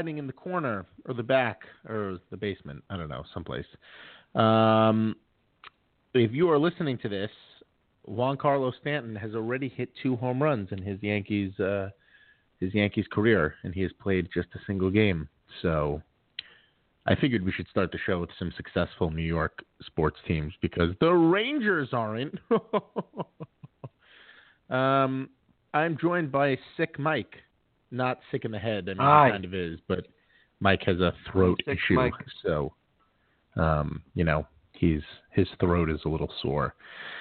hiding in the corner or the back or the basement, I don't know, someplace. If you are listening to this, Giancarlo Stanton has already hit 2 home runs in his Yankees career, and he has played just a single game. So I figured we should start the show with some successful New York sports teams because the Rangers aren't. I'm joined by sick Mike. Not sick in the head. I mean, he kind of is, but Mike has a throat issue. Mike. So, his throat is a little sore.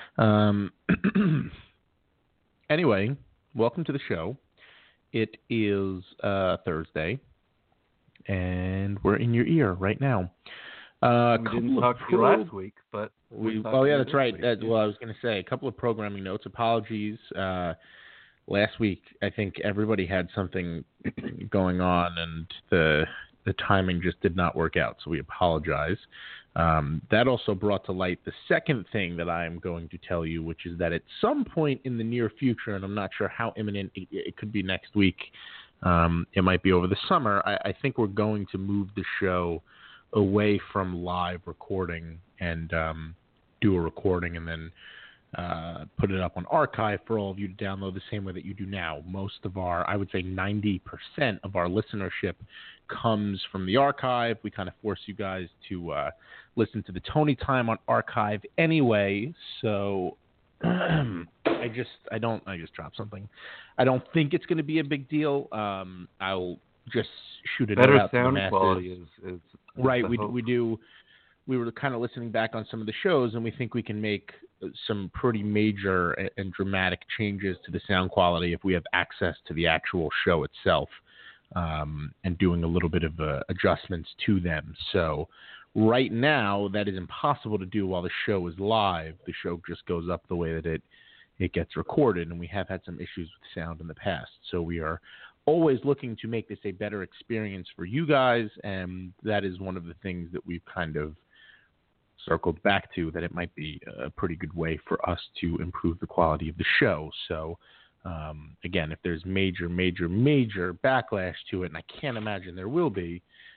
Anyway, welcome to the show. It is Thursday, and we're in your ear right now. We didn't talk to you last week, but that's right. I was going to say a couple of programming notes. Apologies. Last week, I think everybody had something going on, and the timing just did not work out, so we apologize. That also brought to light the second thing that I am going to tell you, which is that at some point in the near future, and I'm not sure how imminent, it could be next week, it might be over the summer, I think we're going to move the show away from live recording and do a recording and then put it up on archive for all of you to download the same way that you do now. Most of our, I would say 90% of our listenership comes from the archive. We kind of force you guys to listen to the Tony Time on archive anyway. So I just dropped something. I don't think it's going to be a big deal. I'll just shoot it better out to the masses. Sound quality is right. We do. We were kind of listening back on some of the shows, and we think we can make some pretty major and dramatic changes to the sound quality if we have access to the actual show itself, and doing a little bit of adjustments to them. So right now, that is impossible to do while the show is live. The show just goes up the way that it gets recorded, and we have had some issues with sound in the past. So we are always looking to make this a better experience for you guys, and that is one of the things that we've kind of circled back to, that it might be a pretty good way for us to improve the quality of the show. So, again, if there's major backlash to it, and I can't imagine there will be,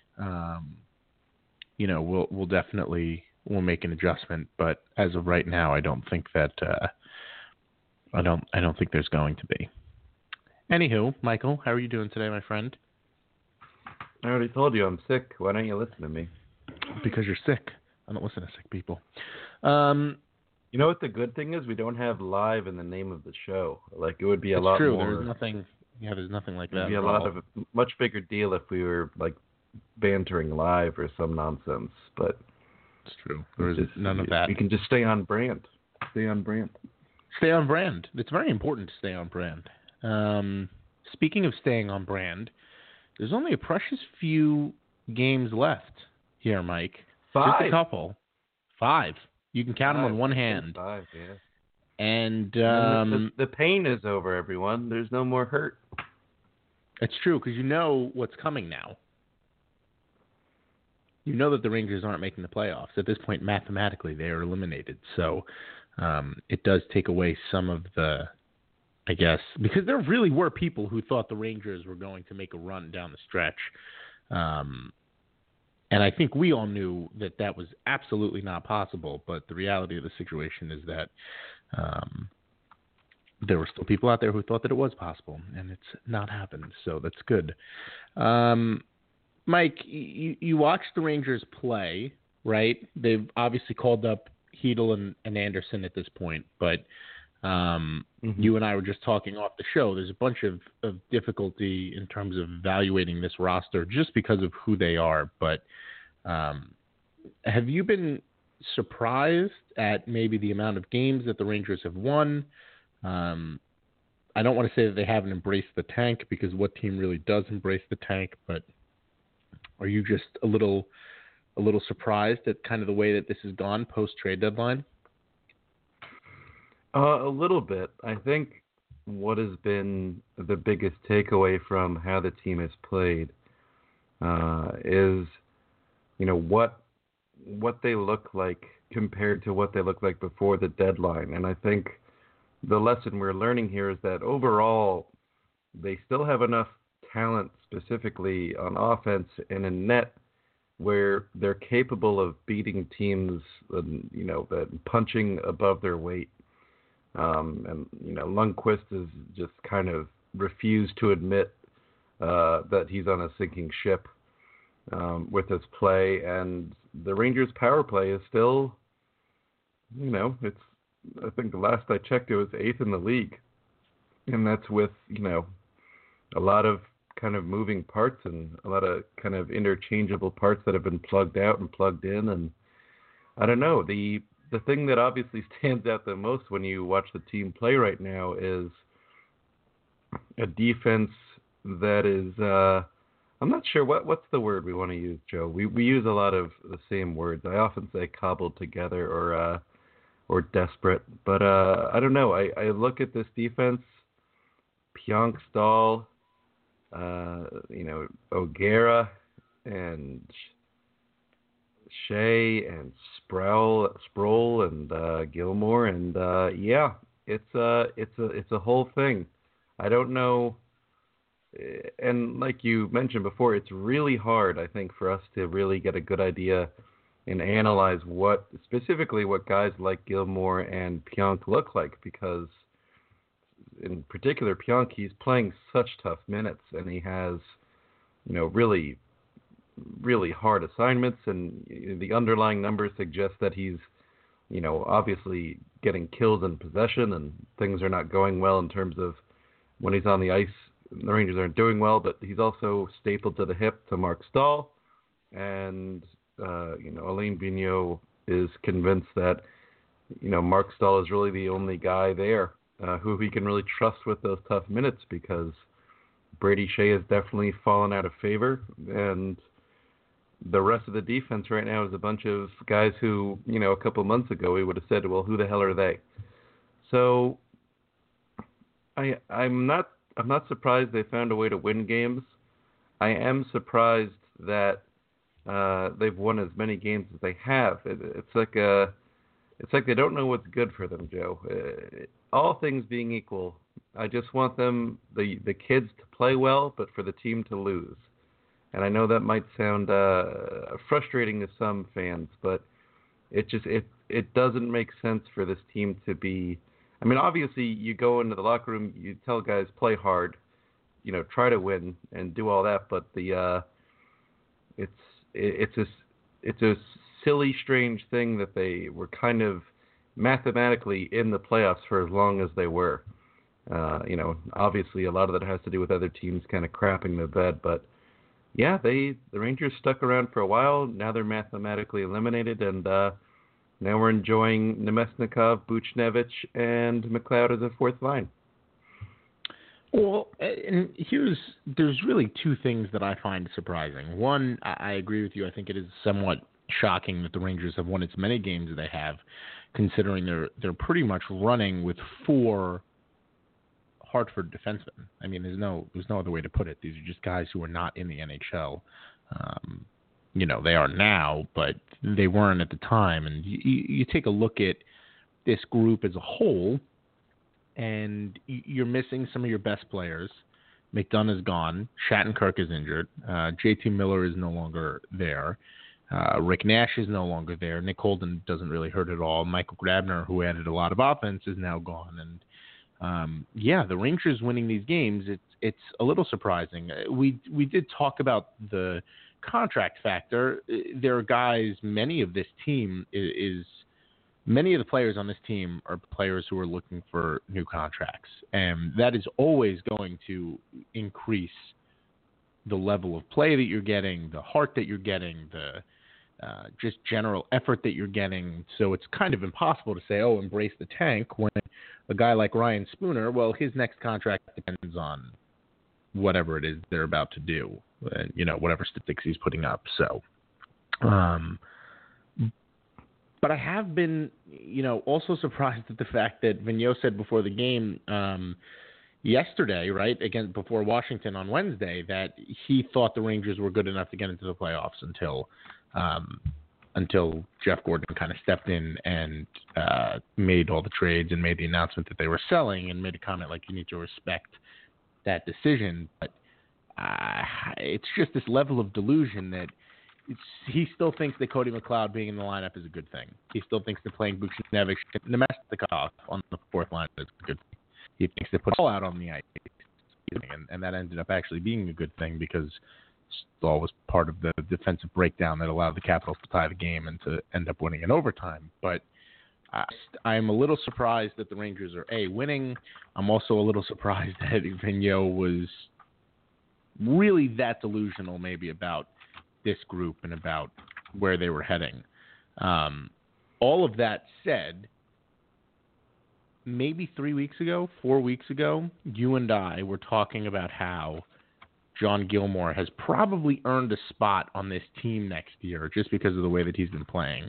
we'll definitely make an adjustment. But as of right now, I don't think that I don't think there's going to be. Anywho, Michael, how are you doing today, my friend? I already told you I'm sick. Why don't you listen to me? Because you're sick. I don't listen to sick people. You know what the good thing is? We don't have live in the name of the show. Like, it would be a lot true. more. There's nothing like that. It'd be a much bigger deal if we were like bantering live or some nonsense. But it's true. There's none of that. We can just stay on brand. Stay on brand. It's very important to stay on brand. Speaking of staying on brand, there's only a precious few games left here, Mike. 5. Just a couple. 5. You can count 5. them on one hand. 5, yeah. And the pain is over, everyone. There's no more hurt. It's true, because you know what's coming now. You know that the Rangers aren't making the playoffs. At this point, mathematically, they are eliminated. So it does take away some of the, I guess, because there really were people who thought the Rangers were going to make a run down the stretch. And I think we all knew that was absolutely not possible. But the reality of the situation is that there were still people out there who thought that it was possible, and it's not happened. So that's good. Mike, you watched the Rangers play, right? They've obviously called up Hedel and Anderson at this point, but you and I were just talking off the show. There's a bunch of difficulty in terms of evaluating this roster just because of who they are. But have you been surprised at maybe the amount of games that the Rangers have won? I don't want to say that they haven't embraced the tank, because what team really does embrace the tank? But are you just a little surprised at kind of the way that this has gone post-trade deadline? A little bit. I think what has been the biggest takeaway from how the team has played is, what they look like compared to what they looked like before the deadline. And I think the lesson we're learning here is that overall they still have enough talent specifically on offense and in net, where they're capable of beating teams, that punching above their weight. And Lundqvist has just kind of refused to admit that he's on a sinking ship with his play, and the Rangers' power play is still, it's, I think the last I checked, it was 8th in the league, and that's with a lot of kind of moving parts and a lot of kind of interchangeable parts that have been plugged out and plugged in. And I don't know, the thing that obviously stands out the most when you watch the team play right now is a defense that is, I'm not sure what's the word we want to use, Joe. We use a lot of the same words. I often say cobbled together or desperate, but I don't know. I look at this defense, Pionk, Stahl, O'Gara and Shea and Sproul and Gilmore, and it's a whole thing. I don't know, and like you mentioned before, it's really hard, I think, for us to really get a good idea and analyze what guys like Gilmore and Pionk look like, because in particular Pionk, he's playing such tough minutes, and he has really, really hard assignments, and the underlying numbers suggest that he's obviously getting killed in possession, and things are not going well in terms of when he's on the ice. The Rangers aren't doing well, but he's also stapled to the hip to Mark Stahl, and Alain Vigneault is convinced that Mark Stahl is really the only guy there who he can really trust with those tough minutes, because Brady Shea has definitely fallen out of favor, and the rest of the defense right now is a bunch of guys who, a couple months ago we would have said, well, who the hell are they? So I'm not surprised they found a way to win games. I am surprised that they've won as many games as they have. It's like they don't know what's good for them, Joe. All things being equal, I just want them, the kids, to play well, but for the team to lose. And I know that might sound frustrating to some fans, but it doesn't make sense for this team to be. I mean, obviously, you go into the locker room, you tell guys play hard, try to win and do all that, but it's a silly, strange thing that they were kind of mathematically in the playoffs for as long as they were. Obviously a lot of that has to do with other teams kind of crapping the bed, but yeah, the Rangers stuck around for a while. Now they're mathematically eliminated, and now we're enjoying Nemesnikov, Buchnevich, and McLeod as a fourth line. Well, and there's really two things that I find surprising. One, I agree with you. I think it is somewhat shocking that the Rangers have won as many games as they have, considering they're pretty much running with 4 Hartford defensemen. I mean, there's no other way to put it. These are just guys who are not in the NHL. They are now, but they weren't at the time. And you take a look at this group as a whole, and you're missing some of your best players. McDonough is gone. Shattenkirk is injured. JT Miller is no longer there. Rick Nash is no longer there. Nick Holden doesn't really hurt at all. Michael Grabner, who added a lot of offense, is now gone. And the Rangers winning these games, it's a little surprising. We did talk about the contract factor. There are guys, many of the players on this team are players who are looking for new contracts, and that is always going to increase the level of play that you're getting, the heart that you're getting, the just general effort that you're getting. So it's kind of impossible to say, embrace the tank, when a guy like Ryan Spooner, well, his next contract depends on whatever it is they're about to do, and, whatever statistics he's putting up. So, but I have been, also surprised at the fact that Vigneault said before the game yesterday, right, again before Washington on Wednesday, that he thought the Rangers were good enough to get into the playoffs until Jeff Gordon kind of stepped in and made all the trades and made the announcement that they were selling, and made a comment like, you need to respect that decision. But it's just this level of delusion that he still thinks that Cody McLeod being in the lineup is a good thing. He still thinks that playing Buchnevich and Nemestikov on the fourth line is a good thing. He thinks that put Stahl out on the ice, and that ended up actually being a good thing because Stahl was part of the defensive breakdown that allowed the Capitals to tie the game and to end up winning in overtime. But I'm a little surprised that the Rangers are winning. I'm also a little surprised that Vigneault was really that delusional maybe about this group and about where they were heading. All of that said, maybe 4 weeks ago, you and I were talking about how John Gilmour has probably earned a spot on this team next year just because of the way that he's been playing.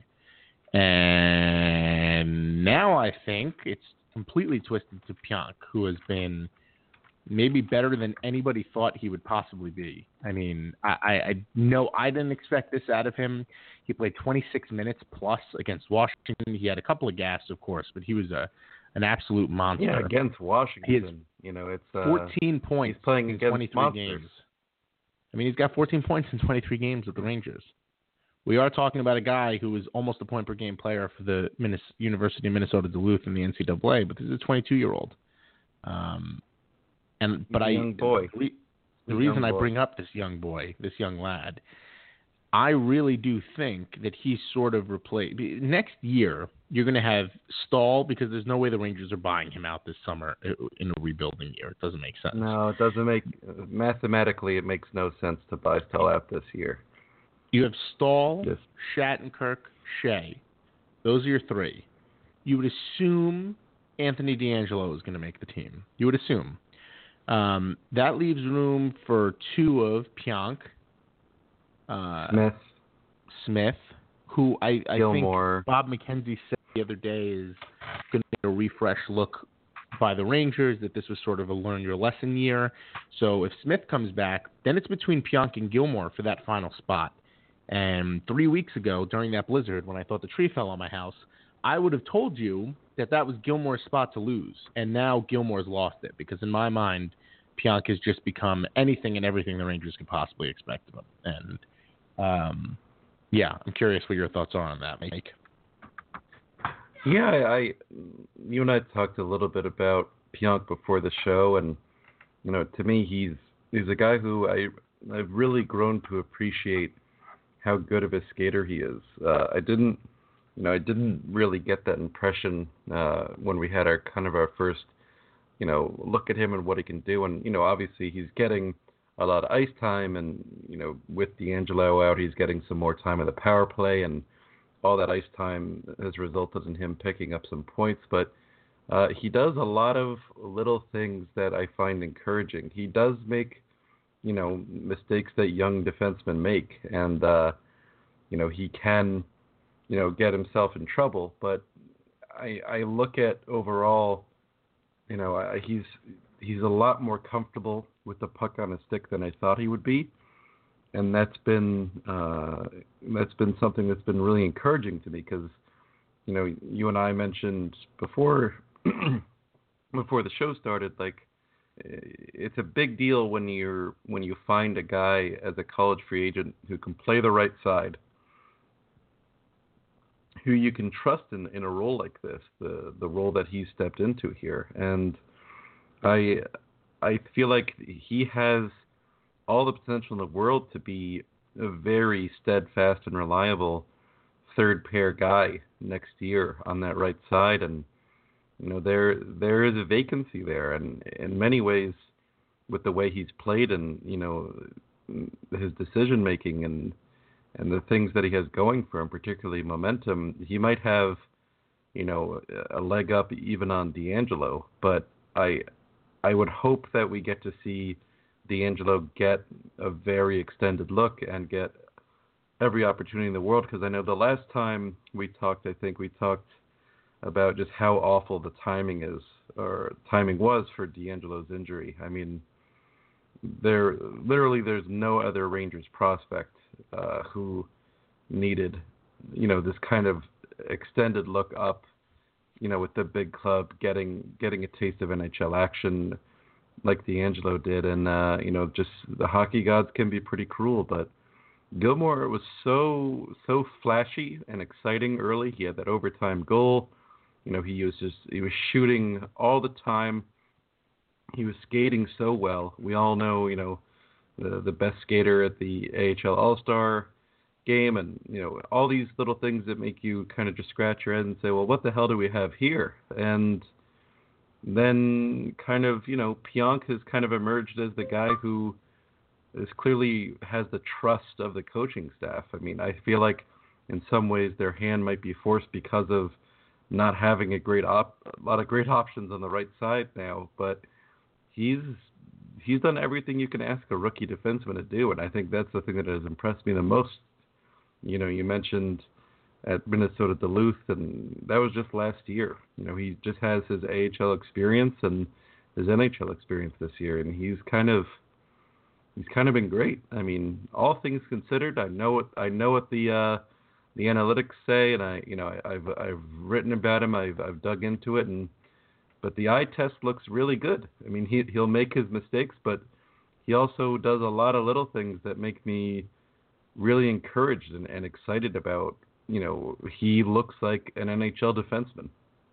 And now I think it's completely twisted to Pionk, who has been maybe better than anybody thought he would possibly be. I mean, I know I didn't expect this out of him. He played 26 minutes plus against Washington. He had a couple of gaffes, of course, but he was an absolute monster. Yeah, against Washington. It's 14 points he's playing in against 23 monsters. games. I mean, he's got 14 points in 23 games with the Rangers. We are talking about a guy who was almost a point-per-game player for the University of Minnesota Duluth in the NCAA, but this is a 22-year-old. Young boy. The reason I bring up this young boy, this young lad, I really do think that he's sort of replaced. Next year, you're going to have Stahl because there's no way the Rangers are buying him out this summer in a rebuilding year. It doesn't make sense. No, it doesn't make mathematically. It makes no sense to buy Stahl out this year. You have Stahl, Yes. Shattenkirk, Shea. Those are your three. You would assume Anthony DeAngelo is going to make the team. You would assume. That leaves room for two of Pionk, Smith, who I think Bob McKenzie said the other day is going to get a refresh look by the Rangers, that this was sort of a learn-your-lesson year. So if Smith comes back, then it's between Pionk and Gilmour for that final spot. And 3 weeks ago, during that blizzard, when I thought the tree fell on my house, I would have told you that was Gilmour's spot to lose. And now Gilmour's lost it because in my mind, Pionk has just become anything and everything the Rangers could possibly expect of him. And, I'm curious what your thoughts are on that, Mike. Yeah, you and I talked a little bit about Pionk before the show, and to me, he's a guy who I've really grown to appreciate how good of a skater he is. I didn't really get that impression when we had our first, look at him and what he can do, and obviously he's getting a lot of ice time, and with DeAngelo out, he's getting some more time in the power play, and all that ice time has resulted in him picking up some points. But he does a lot of little things that I find encouraging. He does make mistakes that young defensemen make, and he can get himself in trouble. But I look at overall, he's a lot more comfortable with the puck on his stick than I thought he would be, and that's been something that's been really encouraging to me because you and I mentioned before the show started, like, it's a big deal when you find a guy as a college free agent who can play the right side, who you can trust in a role like this, the role that he stepped into here. And I feel like he has all the potential in the world to be a very steadfast and reliable third pair guy next year on that right side. And there is a vacancy there, and in many ways, with the way he's played and his decision making and the things that he has going for him, particularly momentum, he might have a leg up even on DeAngelo. But I would hope that we get to see DeAngelo get a very extended look and get every opportunity in the world, because I know the last time we talked, I think we talked about just how awful the timing was for DeAngelo's injury. I mean, there's no other Rangers prospect who needed, this kind of extended look up, with the big club, getting a taste of NHL action, like D'Angelo did, and just the hockey gods can be pretty cruel, but Gilmore was so flashy and exciting early. He had that overtime goal. He was shooting all the time. He was skating so well. We all know, the best skater at the AHL All-Star game, and all these little things that make you kind of just scratch your head and say, well, what the hell do we have here? And then kind of, Pionk has kind of emerged as the guy who is clearly has the trust of the coaching staff. I mean, I feel like in some ways their hand might be forced because of not having a lot of great options on the right side now, but he's done everything you can ask a rookie defenseman to do, and I think that's the thing that has impressed me the most. You mentioned at Minnesota Duluth, and that was just last year. He just has his AHL experience and his NHL experience this year, and he's kind of been great. I mean, all things considered, I know what the analytics say, and I've written about him. I've dug into it, but the eye test looks really good. I mean, he'll make his mistakes, but he also does a lot of little things that make me really encouraged and excited about. He looks like an NHL defenseman.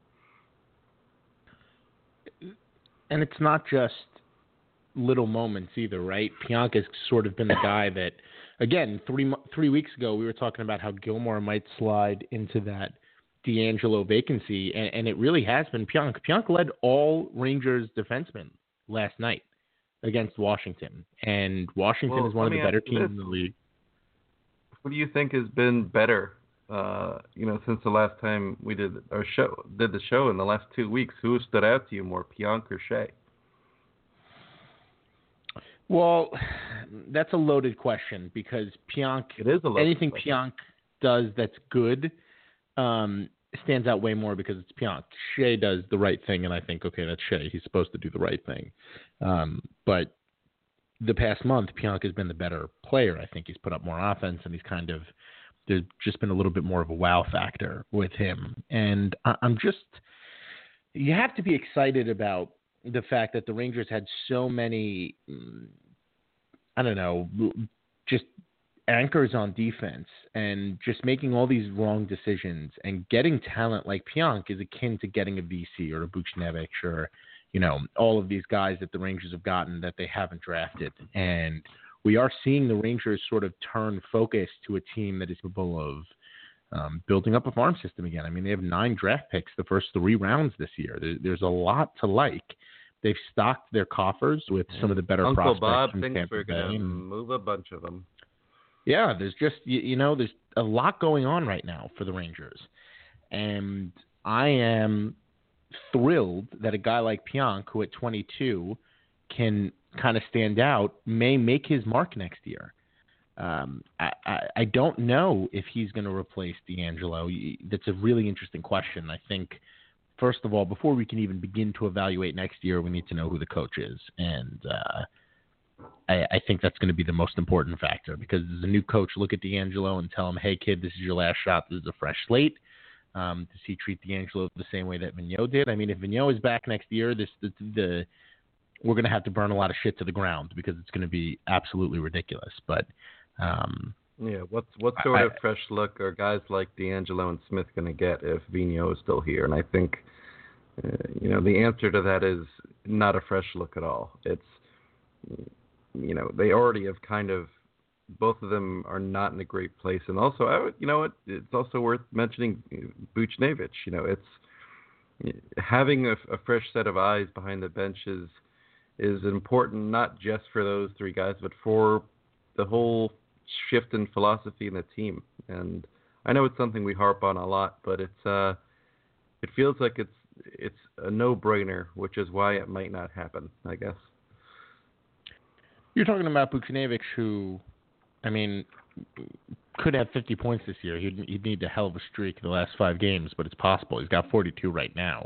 And it's not just little moments either, right? Pionk has sort of been the guy that, again, 3 weeks ago, we were talking about how Gilmore might slide into that D'Angelo vacancy, and it really has been Pionk. Pionk led all Rangers defensemen last night against Washington, and Washington is one of the better teams in the league. What do you think has been better, since the last time we did the show in the last 2 weeks? Who stood out to you more, Pionk or Shea? Well, that's a loaded question because Pionk, anything question. Pionk does that's good stands out way more because it's Pionk. Shea does the right thing, and I think, okay, that's Shea. He's supposed to do the right thing. But the past month, Pionk has been the better player. I think he's put up more offense, and there's just been a little bit more of a wow factor with him. And you have to be excited about the fact that the Rangers had so many, just anchors on defense and just making all these wrong decisions, and getting talent like Pionk is akin to getting a VC or a Buchnevich or, all of these guys that the Rangers have gotten that they haven't drafted. And we are seeing the Rangers sort of turn focus to a team that is capable of building up a farm system again. I mean, they have 9 draft picks the first 3 rounds this year. There's a lot to like. They've stocked their coffers with some of the better Uncle prospects. Bob thinks we're going to move a bunch of them. Yeah, there's just, there's a lot going on right now for the Rangers. And I am thrilled that a guy like Pionk, who at 22 can kind of stand out, may make his mark next year. I don't know if he's going to replace D'Angelo. That's a really interesting question. I think, first of all, before we can even begin to evaluate next year, we need to know who the coach is. And I think that's going to be the most important factor, because does a new coach look at D'Angelo and tell him, hey, kid, this is your last shot. This is a fresh slate. Does he treat D'Angelo the same way that Vigneault did? I mean, if Vigneault is back next year, we're going to have to burn a lot of shit to the ground, because it's going to be absolutely ridiculous. But what sort of fresh look are guys like D'Angelo and Smith going to get if Vigneault is still here? And I think the answer to that is not a fresh look at all. It's they already have kind of, both of them are not in a great place. And also, it's also worth mentioning Buchnevich. It's having a fresh set of eyes behind the bench is important, not just for those 3 guys, but for the whole shift in philosophy in the team. And I know it's something we harp on a lot, but it feels like it's a no-brainer, which is why it might not happen, I guess. You're talking about Buchnevich, who, I mean, could have 50 points this year. He'd need a hell of a streak in the last 5 games, but it's possible. He's got 42 right now.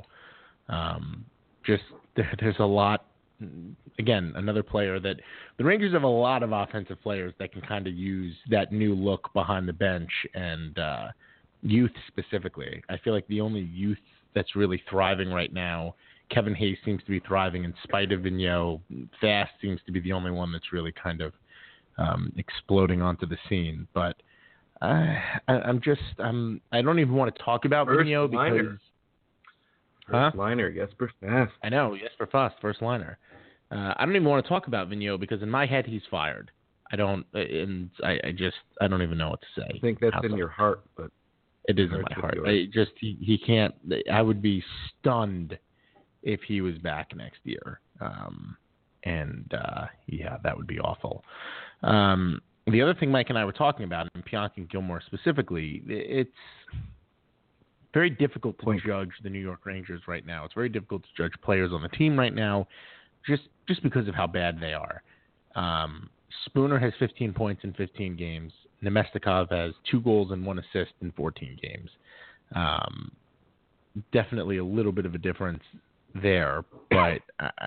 There's a lot. Again, another player that the Rangers have a lot of offensive players that can kind of use that new look behind the bench, and youth specifically. I feel like the only youth that's really thriving right now Kevin Hayes seems to be thriving in spite of Vigneault. Fast seems to be the only one that's really kind of exploding onto the scene. But I don't even want to talk about Vigneault because first liner, Jesper Fast. I know, Jesper Fast, first liner. I don't even want to talk about Vigneault because in my head he's fired. I don't even know what to say. I think that's in your heart, but it is in my heart. He can't. I would be stunned if he was back next year. That would be awful. The other thing Mike and I were talking about, and Pionk and Gilmore specifically, it's very difficult to judge the New York Rangers right now. It's very difficult to judge players on the team right now, just because of how bad they are. Spooner has 15 points in 15 games. Nemestikov has 2 goals and 1 assist in 14 games. Definitely a little bit of a difference there, but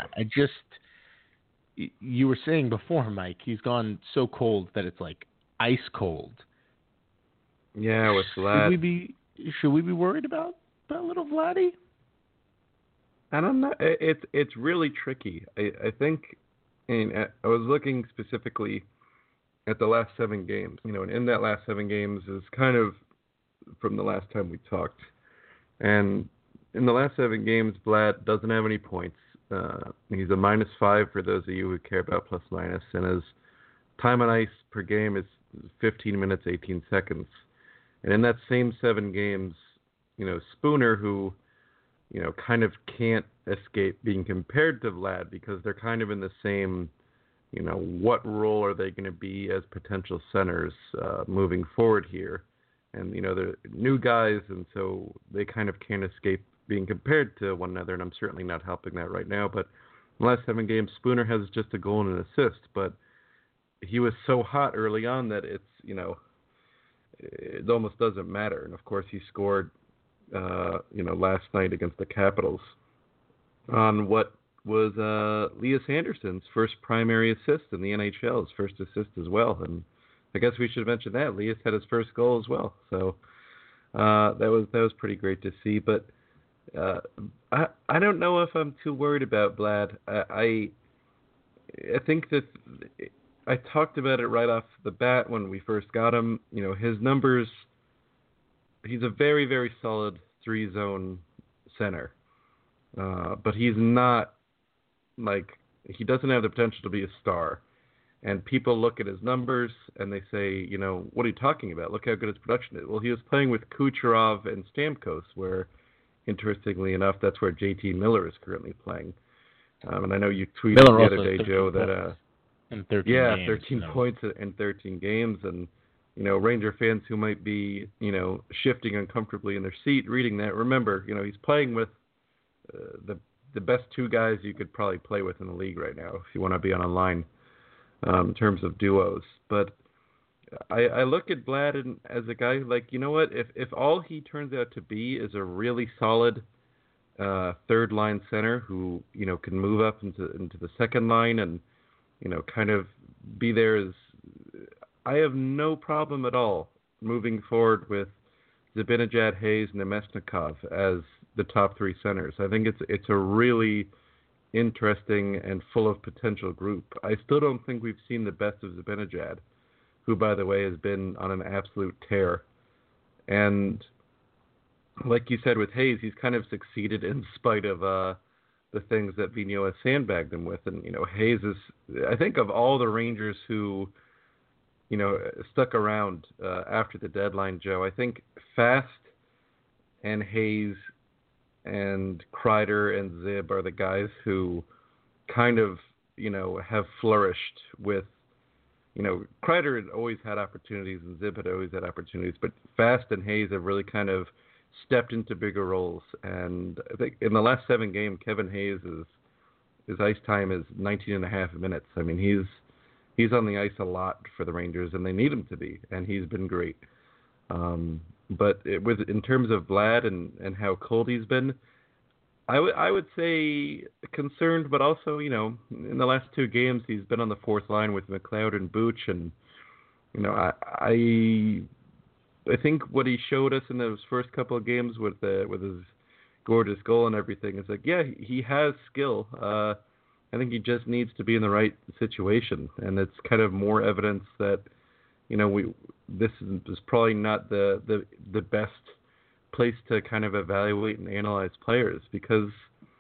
you were saying before, Mike, he's gone so cold that it's like ice cold. Yeah, with Vlad. Should we be worried about little Vladdy? I don't know. It's really tricky. I think. I was looking specifically at the last 7 games, and in that last 7 games is kind of from the last time we talked. And in the last 7 games, Vlad doesn't have any points. He's a -5 for those of you who care about plus minus, and his time on ice per game is 15 minutes, 18 seconds. And in that same 7 games, Spooner, who, kind of can't escape being compared to Vlad because they're kind of in the same, what role are they going to be as potential centers moving forward here? And, they're new guys, and so they kind of can't escape being compared to one another, and I'm certainly not helping that right now. But in the last 7 games, Spooner has just a goal and an assist, but he was so hot early on that it's, it almost doesn't matter. And, of course, he scored, last night against the Capitals on what was Lias Andersson's first primary assist in the NHL, his first assist as well. And I guess we should mention that Lias had his first goal as well. So that was pretty great to see. But I don't know if I'm too worried about Vlad. I think that I talked about it right off the bat when we first got him. His numbers. He's a very, very solid 3-zone center. But he's not, he doesn't have the potential to be a star. And people look at his numbers and they say, what are you talking about? Look how good his production is. Well, he was playing with Kucherov and Stamkos, where, interestingly enough, that's where JT Miller is currently playing. And I know you tweeted the other day, Joe, that... in 13 games. 13 points in 13 games. And, Ranger fans who might be, shifting uncomfortably in their seat reading that, remember, he's playing with the best 2 guys you could probably play with in the league right now if you want to be on a line in terms of duos. But I look at Vlad as a guy if all he turns out to be is a really solid third line center who can move up into the second line and kind of be there as I have no problem at all moving forward with Zibanejad, Hayes, and Nemesnikov as the top 3 centers. I think it's a really interesting and full of potential group. I still don't think we've seen the best of Zibanejad, who, by the way, has been on an absolute tear. And like you said with Hayes, he's kind of succeeded in spite of the things that Vigneault has sandbagged him with. And, Hayes is, I think, of all the Rangers who, stuck around after the deadline, Joe, I think Fast and Hayes and Kreider and Zib are the guys who kind of, have flourished with, Kreider had always had opportunities and Zib had always had opportunities, but Fast and Hayes have really kind of stepped into bigger roles. And I think in the last 7 games, Kevin Hayes his ice time is 19 and a half minutes. I mean, he's on the ice a lot for the Rangers, and they need him to be, and he's been great. But in terms of Vlad and how cold he's been, I would say concerned, but also, in the last 2 games, he's been on the 4th line with McLeod and Booch, and, I think what he showed us in those first couple of games with his, gorgeous goal and everything. It's like, yeah, he has skill. I think he just needs to be in the right situation, and it's kind of more evidence that, this is probably not the best place to kind of evaluate and analyze players, because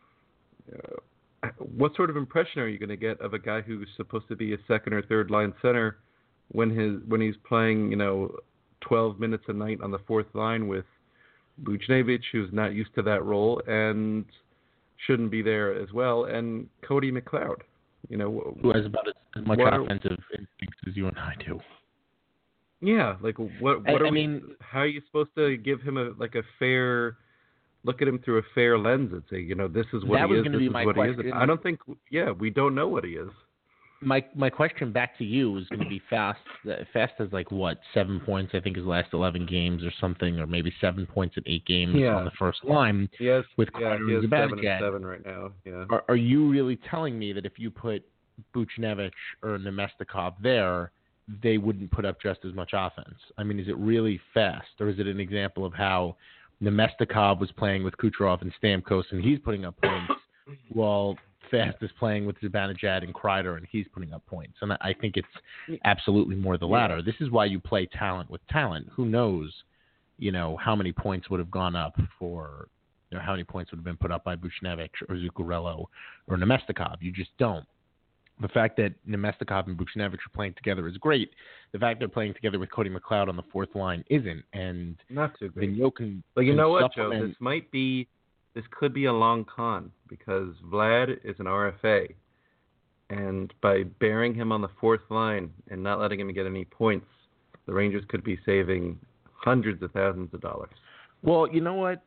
what sort of impression are you going to get of a guy who's supposed to be a second or third line center when he's playing 12 minutes a night on the fourth line with Buchnevich, who's not used to that role and shouldn't be there as well, and Cody McLeod, who has about as much offensive instincts as you and I do. Yeah, like what how are you supposed to give him a fair look at him through a fair lens and say, this is what he is, this is what he is? I don't think, we don't know what he is. My question back to you is going to be fast. Fast as 7 points, I think, his last 11 games or something, or maybe 7 points in 8 games on the first line. Yes, with he has 7 right now. Yeah. Are you really telling me that if you put Buchnevich or Nemestikov there, they wouldn't put up just as much offense? I mean, is it really Fast, or is it an example of how Nemestikov was playing with Kucherov and Stamkos and he's putting up points, while Fast is playing with Zibanejad and Kreider and he's putting up points? And I think it's absolutely more the latter. This is why you play talent with talent. Who knows, how many points would have gone up for, how many points would have been put up by Buchnevich or Zuccarello or Nemestikov? You just don't. The fact that Nemestikov and Buchnevich are playing together is great. The fact they're playing together with Cody McLeod on the fourth line isn't. And not too great. But you know what, Joe? This could be a long con, because Vlad is an RFA. And by bearing him on the fourth line and not letting him get any points, the Rangers could be saving hundreds of thousands of dollars. Well, you know what?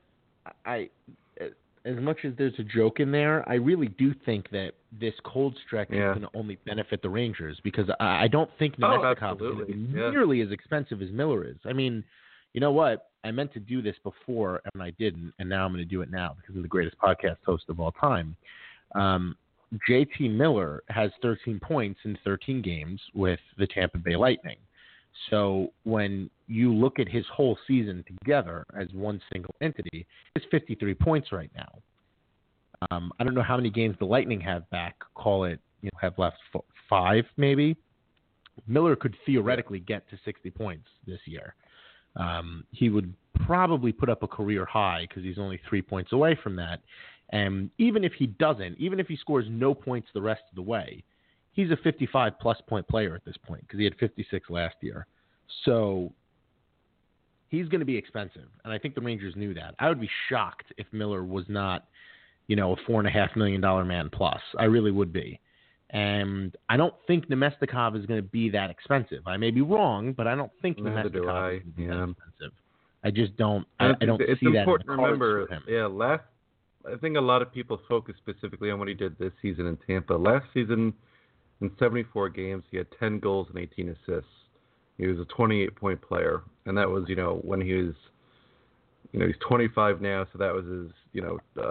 As much as there's a joke in there, I really do think that this cold stretch is going to only benefit the Rangers, because I don't think Nemestikov is going to be nearly as expensive as Miller is. I mean, you know what? I meant to do this before, and I didn't, and now I'm going to do it now because I'm the greatest podcast host of all time. JT Miller has 13 points in 13 games with the Tampa Bay Lightning. So when you look at his whole season together as one single entity, it's 53 points right now. I don't know how many games the Lightning have back. Call it, have left 5 maybe. Miller could theoretically get to 60 points this year. He would probably put up a career high because he's only 3 points away from that. And even if he doesn't, even if he scores no points the rest of the way, he's a 55-plus point player at this point because he had 56 last year. So he's going to be expensive, and I think the Rangers knew that. I would be shocked if Miller was not, a $4.5 million man plus. I really would be. And I don't think Nemestikov is going to be that expensive. I may be wrong, but I don't think Nemestikov is going to be that expensive. I just don't. I don't see that. It's important to remember. Yeah, I think a lot of people focus specifically on what he did this season in Tampa. Last season, in 74 games, he had 10 goals and 18 assists. He was a 28-point player, and that was, when he was, he's 25 now, so that was his,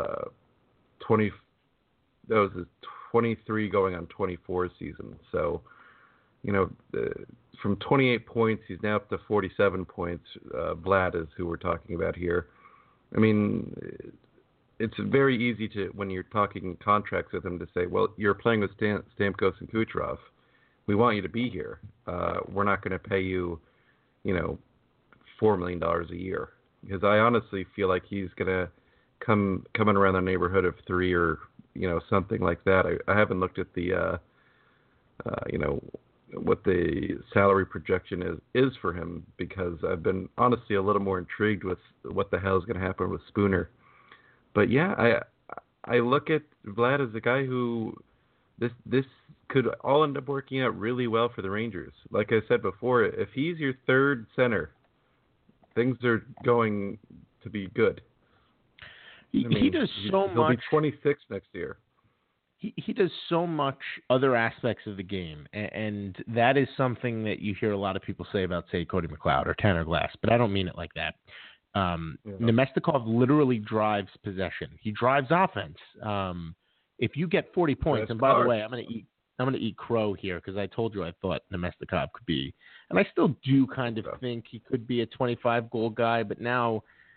23 going on 24 season. So, from 28 points, he's now up to 47 points. Vlad is who we're talking about here. I mean, it's very easy to, when you're talking contracts with him, to say, well, you're playing with Stamkos and Kucherov. We want you to be here. We're not going to pay you, $4 million a year. Because I honestly feel like he's going to come in around the neighborhood of 3 or, something like that. I haven't looked at the, what the salary projection is for him, because I've been honestly a little more intrigued with what the hell is going to happen with Spooner. But yeah, I look at Vlad as a guy who this could all end up working out really well for the Rangers. Like I said before, if he's your third center, things are going to be good. He does so much. He'll be 26 next year. He does so much other aspects of the game, and that is something that you hear a lot of people say about, say, Cody McLeod or Tanner Glass, but I don't mean it like that. Nemestikov literally drives possession. He drives offense. If you get 40 points, and by the way, I'm going to eat crow here because I told you I thought Nemestikov could be, and I still do kind of think he could be a 25-goal guy, but now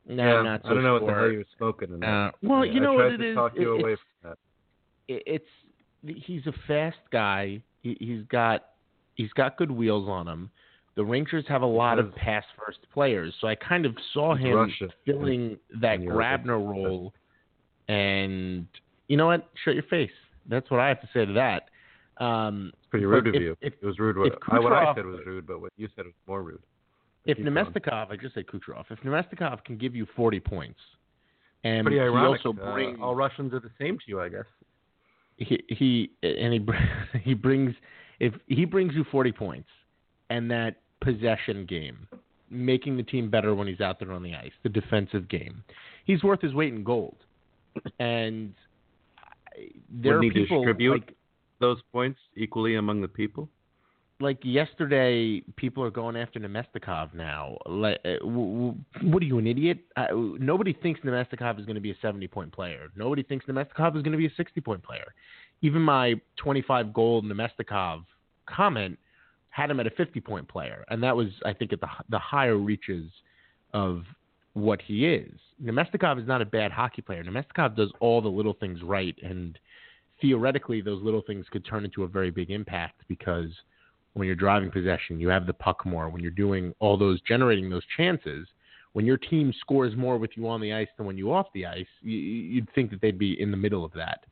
No, Yeah, I'm not I so don't know what the hell sure. you were smoking in that. Well, you I know what tried it to is. talk you away from that. It's he's a fast guy. He's got good wheels on him. The Rangers have a lot of pass first players, so I kind of saw him Russian filling that in Grabner role. And you know what? Shut your face. That's what I have to say to that. It's pretty rude of you. It was rude. What I said was rude, but what you said was more rude. If Nemestikov, I just said Kucherov. If Nemestikov can give you 40 points, and pretty ironic. He also brings all Russians are the same to you, I guess. He brings if he brings you 40 points, and that possession game, making the team better when he's out there on the ice, the defensive game, he's worth his weight in gold. And there Wouldn't are people distribute those points equally among the people. Like yesterday, people are going after Nemestikov now. Like, what are you, an idiot? Nobody thinks Nemestikov is going to be a 70-point player. Nobody thinks Nemestikov is going to be a 60-point player. Even my 25-goal Nemestikov comment had him at a 50-point player, and that was, I think, at the higher reaches of what he is. Nemestikov is not a bad hockey player. Nemestikov does all the little things right, and theoretically, those little things could turn into a very big impact because when you're driving possession, you have the puck more. When you're doing all those, generating those chances, when your team scores more with you on the ice than when you off the ice, you'd think that they'd be in the middle of that.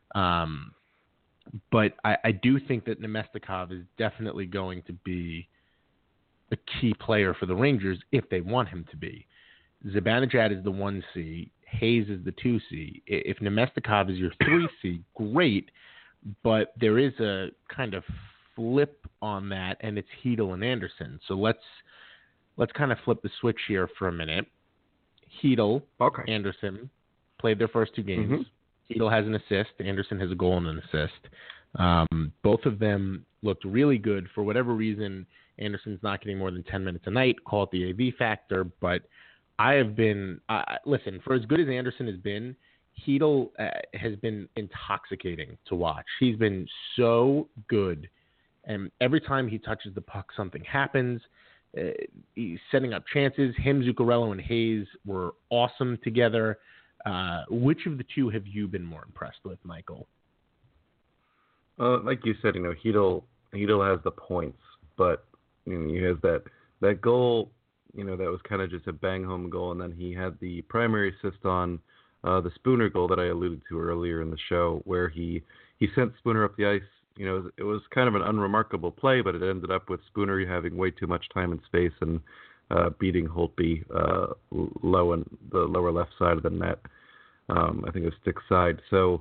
But I do think that Nemestikov is definitely going to be a key player for the Rangers if they want him to be. Zibanejad is the 1C. Hayes is the 2C. If Nemestikov is your 3C, great. But there is a kind of flip on that, and it's Chytil and Anderson. So let's kind of flip the switch here for a minute. Chytil, Anderson played their first two games. Mm-hmm. Chytil has an assist. Anderson has a goal and an assist. Both of them looked really good. For whatever reason, Anderson's not getting more than 10 minutes a night. Call it the AV factor, but I have been listen, for as good as Anderson has been, Chytil has been intoxicating to watch. He's been so good. And every time he touches the puck, something happens. He's setting up chances. Him, Zuccarello, and Hayes were awesome together. Which of the two have you been more impressed with, Michael? Like you said, Chytil has the points, but he has that goal, that was kind of just a bang home goal, and then he had the primary assist on the Spooner goal that I alluded to earlier in the show, where he sent Spooner up the ice. It was kind of an unremarkable play, but it ended up with Spooner having way too much time and space and beating Holtby low in the lower left side of the net. I think it was stick side. So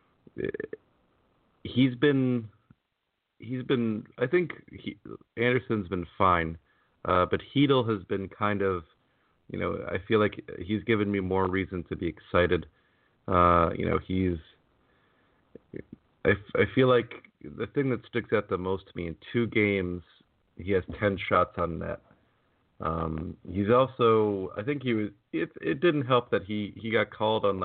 he's been. I think Anderson's been fine, but Chytil has been kind of. I feel like he's given me more reason to be excited. He's. I feel like the thing that sticks out the most to me, in 2 games, he has 10 shots on net. He's also, I think he was. It didn't help that he got called on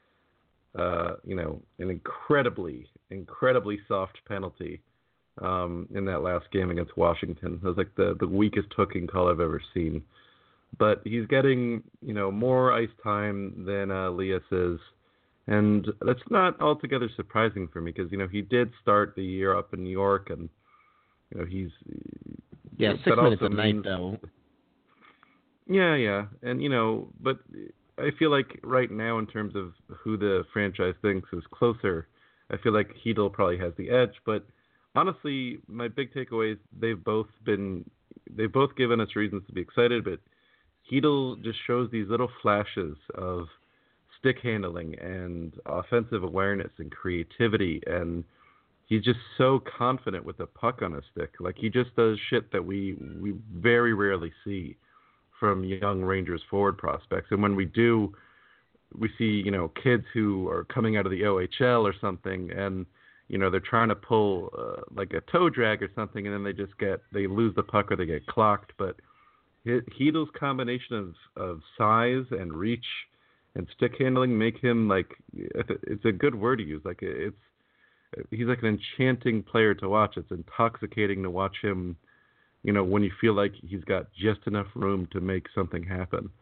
an incredibly soft penalty in that last game against Washington. It was like the weakest hooking call I've ever seen. But he's getting more ice time than Elias is. And that's not altogether surprising for me because, he did start the year up in New York and, he's... Yeah, 6 minutes a night, though. Yeah. And, but I feel like right now in terms of who the franchise thinks is closer, I feel like Chytil probably has the edge. But honestly, my big takeaway is they've both given us reasons to be excited, but Chytil just shows these little flashes of stick handling and offensive awareness and creativity, and he's just so confident with the puck on his stick. Like, he just does shit that we very rarely see from young Rangers forward prospects. And when we do, we see kids who are coming out of the OHL or something, and they're trying to pull like a toe drag or something, and then they lose the puck or they get clocked. But Chytil's combination of size and reach and stick handling make him it's a good word to use. He's like an enchanting player to watch. It's intoxicating to watch him, when you feel like he's got just enough room to make something happen.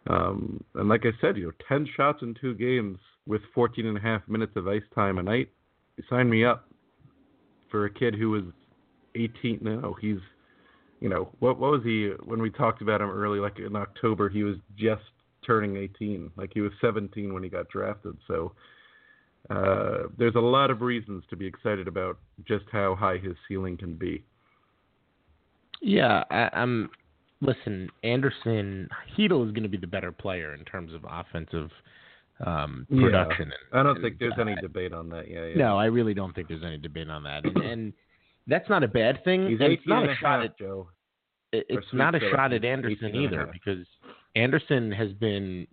And like I said, 10 shots in 2 games with 14 and a half minutes of ice time a night. Sign me up. For a kid who was 18, no, he's, what was he when we talked about him early, like in October, he was just turning 18. Like he was 17 when he got drafted. So there's a lot of reasons to be excited about just how high his ceiling can be. Yeah, I'm. Listen, Anderson, Chytil is going to be the better player in terms of offensive production. I don't think there's any debate on that. Yeah. No, I really don't think there's any debate on that. And that's not a bad thing. He's 18 not a shot at Joe. It's not a shot at Anderson either, because Anderson has been,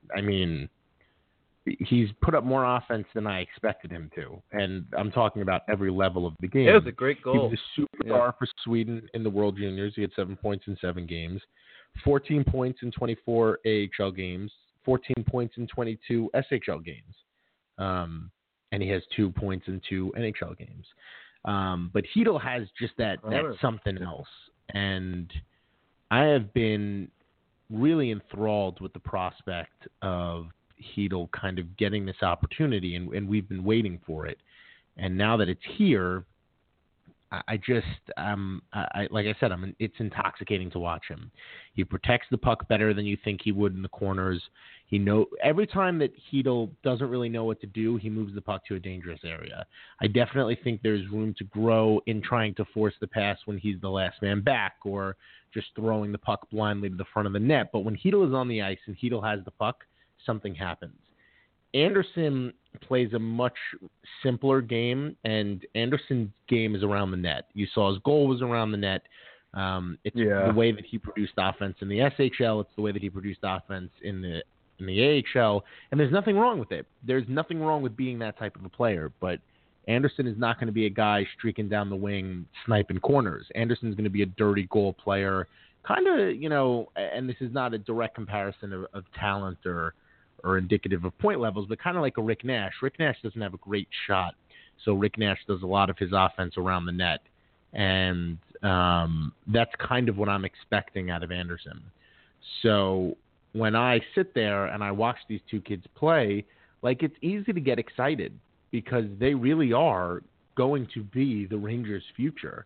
he's put up more offense than I expected him to. And I'm talking about every level of the game. It was a great goal. He was a superstar for Sweden in the World Juniors. He had 7 points in 7 games, 14 points in 24 AHL games, 14 points in 22 SHL games. And he has 2 points in 2 NHL games. But Chytil has just that something else. And I have been really enthralled with the prospect of Chytil kind of getting this opportunity, and we've been waiting for it. And now that it's here, like I said, it's intoxicating to watch him. He protects the puck better than you think he would in the corners. Every time that Chytil doesn't really know what to do, he moves the puck to a dangerous area. I definitely think there's room to grow in trying to force the pass when he's the last man back, or just throwing the puck blindly to the front of the net. But when Chytil is on the ice and Chytil has the puck, something happens. Anderson plays a much simpler game, and Anderson's game is around the net. You saw his goal was around the net. It's the way that he produced offense in the SHL. It's the way that he produced offense in the AHL, and there's nothing wrong with it. There's nothing wrong with being that type of a player, but Anderson is not going to be a guy streaking down the wing, sniping corners. Anderson's going to be a dirty goal player, kind of, and this is not a direct comparison of talent or indicative of point levels, but kind of like a Rick Nash. Rick Nash doesn't have a great shot, so Rick Nash does a lot of his offense around the net, and that's kind of what I'm expecting out of Anderson. So when I sit there and I watch these two kids play, it's easy to get excited because they really are going to be the Rangers' future.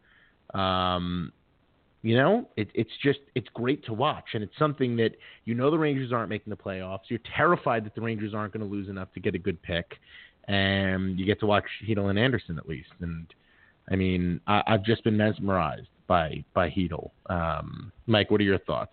It's great to watch, and it's something that the Rangers aren't making the playoffs. You're terrified that the Rangers aren't going to lose enough to get a good pick, and you get to watch Chytil and Anderson at least. And I've just been mesmerized by Chytil. Mike, what are your thoughts?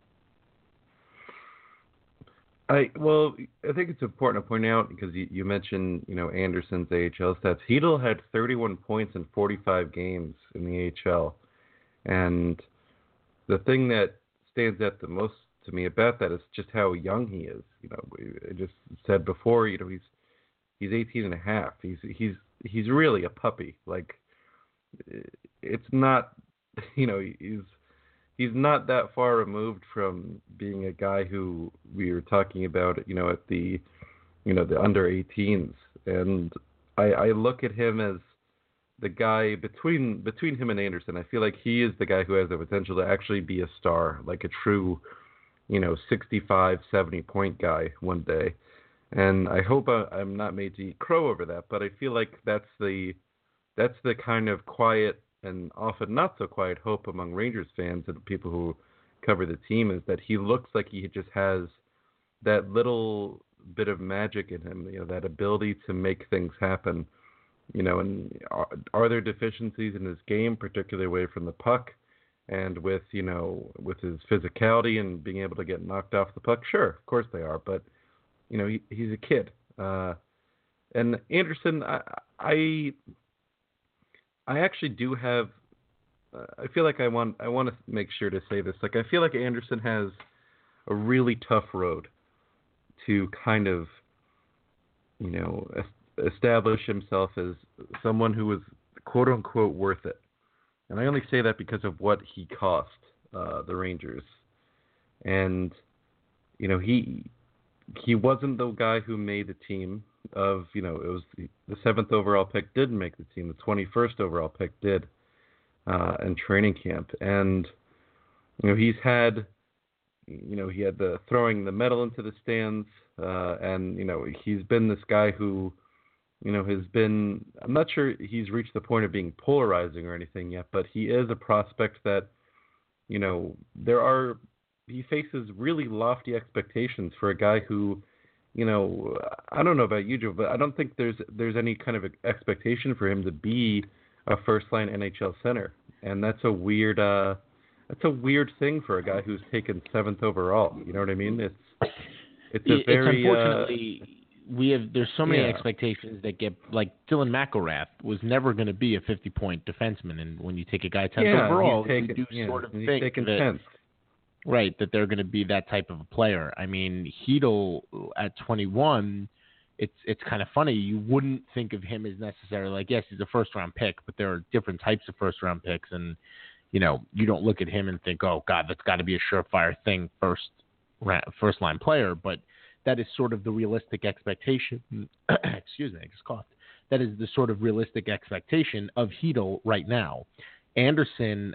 I think it's important to point out, because you mentioned Anderson's AHL stats. Chytil had 31 points in 45 games in the AHL. And the thing that stands out the most to me about that is just how young he is. I just said before, he's 18 and a half. He's really a puppy. It's not, he's not that far removed from being a guy who we were talking about, at the, the under 18s. And I look at him as the guy between him and Anderson. I feel like he is the guy who has the potential to actually be a star, like a true, 65, 70 point guy one day. And I hope I'm not made to eat crow over that, but I feel like that's the kind of quiet and often not so quiet hope among Rangers fans and people who cover the team, is that he looks like he just has that little bit of magic in him, that ability to make things happen. And are there deficiencies in his game, particularly away from the puck, and with his physicality and being able to get knocked off the puck? Sure, of course they are, but he's a kid. And Anderson, I actually do have. I feel like I want to make sure to say this. I feel like Anderson has a really tough road to kind of, establish himself as someone who is quote unquote worth it. And I only say that because of what he cost the Rangers. And he wasn't the guy who made the team of, it was the 7th overall pick didn't make the team, the 21st overall pick did in training camp. And he's had he had the throwing the medal into the stands, and he's been this guy who, has been. I'm not sure he's reached the point of being polarizing or anything yet, but he is a prospect that, he faces really lofty expectations for a guy who, I don't know about you, Joe, but I don't think there's any kind of expectation for him to be a first-line NHL center, and that's a weird thing for a guy who's taken 7th overall. You know what I mean? It's very unfortunately there's so many expectations that get, like, Dylan McIlrath was never going to be a 50-point defenseman, and when you take a guy 10th overall, you do sort of think that 10th. Right, that they're going to be that type of a player. I mean, Chytil at 21, it's kind of funny. You wouldn't think of him as necessarily, like, yes, he's a first-round pick, but there are different types of first-round picks, and, you don't look at him and think, oh, God, that's got to be a surefire thing, first-line player, but that is sort of the realistic expectation. Excuse me, I just coughed. That is the sort of realistic expectation of Chytil right now. Anderson,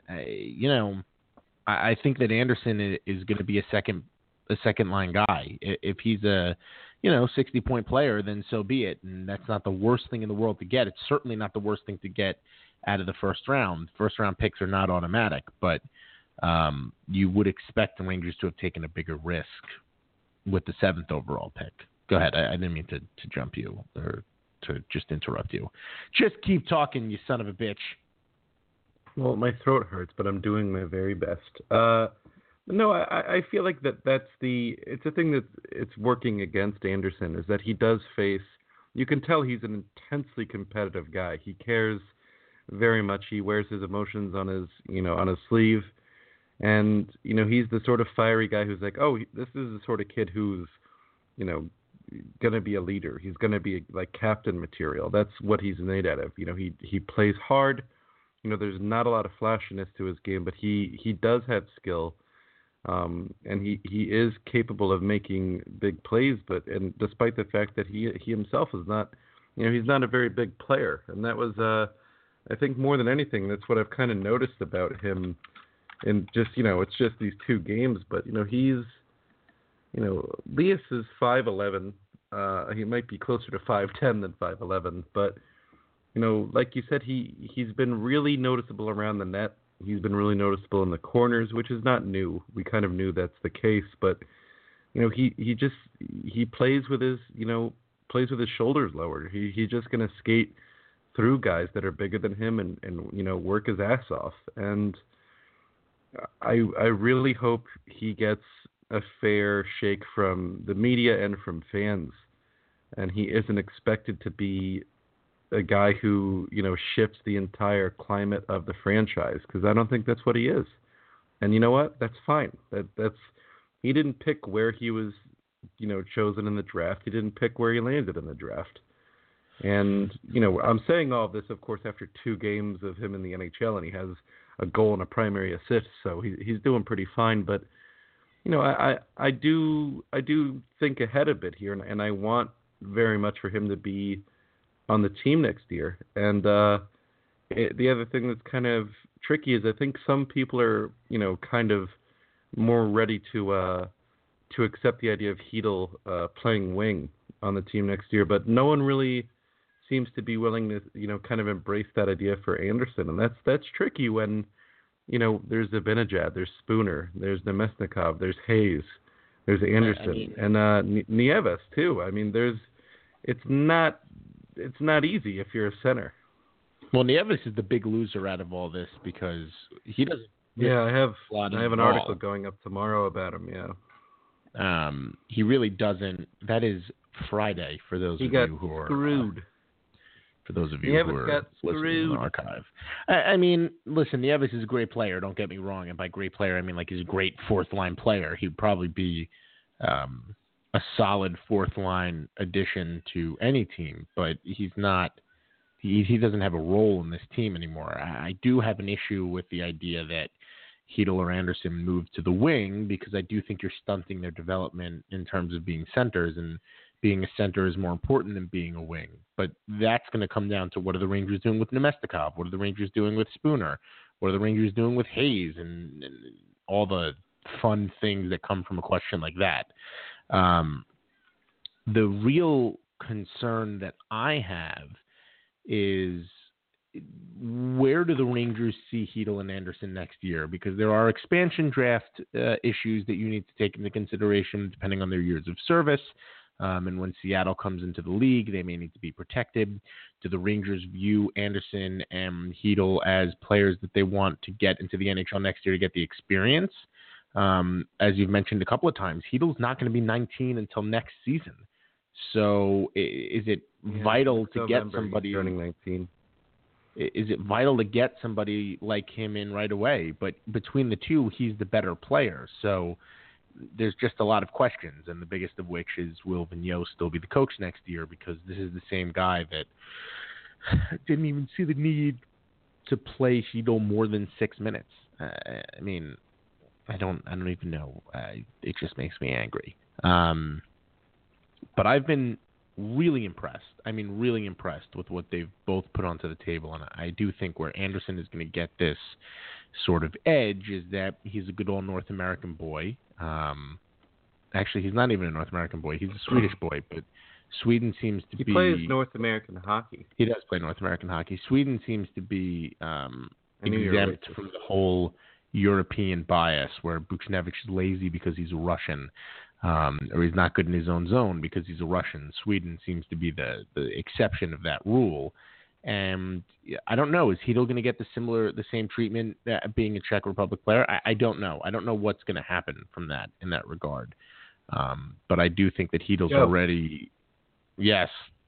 I think that Anderson is going to be a second line guy. If he's a 60-point player, then so be it. And that's not the worst thing in the world to get. It's certainly not the worst thing to get out of the first round. First round picks are not automatic, but you would expect the Rangers to have taken a bigger risk with the 7th overall pick. Go ahead. I didn't mean to jump you or to just interrupt you. Just keep talking, you son of a bitch. Well, my throat hurts, but I'm doing my very best. No, I feel like it's a thing that it's working against Anderson, is that he does face, you can tell he's an intensely competitive guy. He cares very much. He wears his emotions on his sleeve. And, he's the sort of fiery guy who's like, oh, this is the sort of kid who's, going to be a leader. He's going to be like captain material. That's what he's made out of. He plays hard. There's not a lot of flashiness to his game, but he does have skill, and he is capable of making big plays. And despite the fact that he himself is not, he's not a very big player, and that was, I think more than anything, that's what I've kind of noticed about him. And just it's just these 2 games, but he's, Lias is 5'11". He might be closer to 5'10" than 5'11", but. Like you said, he's been really noticeable around the net. He's been really noticeable in the corners, which is not new. We kind of knew that's the case, but he plays with his shoulders lowered. He's just going to skate through guys that are bigger than him and work his ass off. And I really hope he gets a fair shake from the media and from fans, and he isn't expected to be a guy who, shifts the entire climate of the franchise, because I don't think that's what he is. And you know what? That's fine. He didn't pick where he was, chosen in the draft. He didn't pick where he landed in the draft. And, I'm saying all this, of course, after 2 games of him in the NHL, and he has a goal and a primary assist, so he's doing pretty fine. But, I do think ahead a bit here, and I want very much for him to be on the team next year. And the other thing that's kind of tricky is I think some people are, kind of more ready to accept the idea of Chytil playing wing on the team next year, but no one really seems to be willing to, kind of embrace that idea for Anderson. And that's tricky when, there's Zibanejad, there's Spooner, there's Nemesnikov, there's Hayes, there's Anderson, and Nieves too. I mean, it's not easy if you're a center. Well, Nieves is the big loser out of all this because he doesn't. Yeah, I have an article going up tomorrow about him. Yeah. He really doesn't. That is Friday for those of you who are screwed. For those of you who are listening in the archive. I mean, listen, Nieves is a great player. Don't get me wrong. And by great player, I mean like he's a great 4th-line player. He'd probably be a solid 4th-line addition to any team, but he's not. He doesn't have a role in this team anymore. I do have an issue with the idea that Chytil or Anderson move to the wing because I do think you're stunting their development in terms of being centers, and being a center is more important than being a wing. But that's going to come down to what are the Rangers doing with Nemestikov? What are the Rangers doing with Spooner? What are the Rangers doing with Hayes and all the fun things that come from a question like that. The real concern that I have is where do the Rangers see Hedel and Anderson next year? Because there are expansion draft issues that you need to take into consideration depending on their years of service. And when Seattle comes into the league, they may need to be protected. Do the Rangers view Anderson and Hedel as players that they want to get into the NHL next year to get the experience? As you've mentioned a couple of times, Hedel's not going to be 19 until next season. So is it vital to get somebody turning 19? Is it vital to get somebody like him in right away? But between the two, he's the better player. So there's just a lot of questions, and the biggest of which is, will Vigneault still be the coach next year? Because this is the same guy that didn't even see the need to play Hedel more than 6 minutes. I mean, I don't even know. It just makes me angry. But I've been really impressed. I mean, really impressed with what they've both put onto the table. And I do think where Anderson is going to get this sort of edge is that he's a good old North American boy. Actually, he's not even a North American boy. He's a Swedish boy, but Sweden seems to be... He plays North American hockey. He does play North American hockey. Sweden seems to be exempt from the whole European bias where Buchnevich is lazy because he's a Russian. Or he's not good in his own zone because he's a Russian. Sweden seems to be the exception of that rule. And I don't know. Is Hedel going to get the same treatment being a Czech Republic player? I don't know. I don't know what's going to happen from that in that regard. But I do think that Hedel's already. Yes.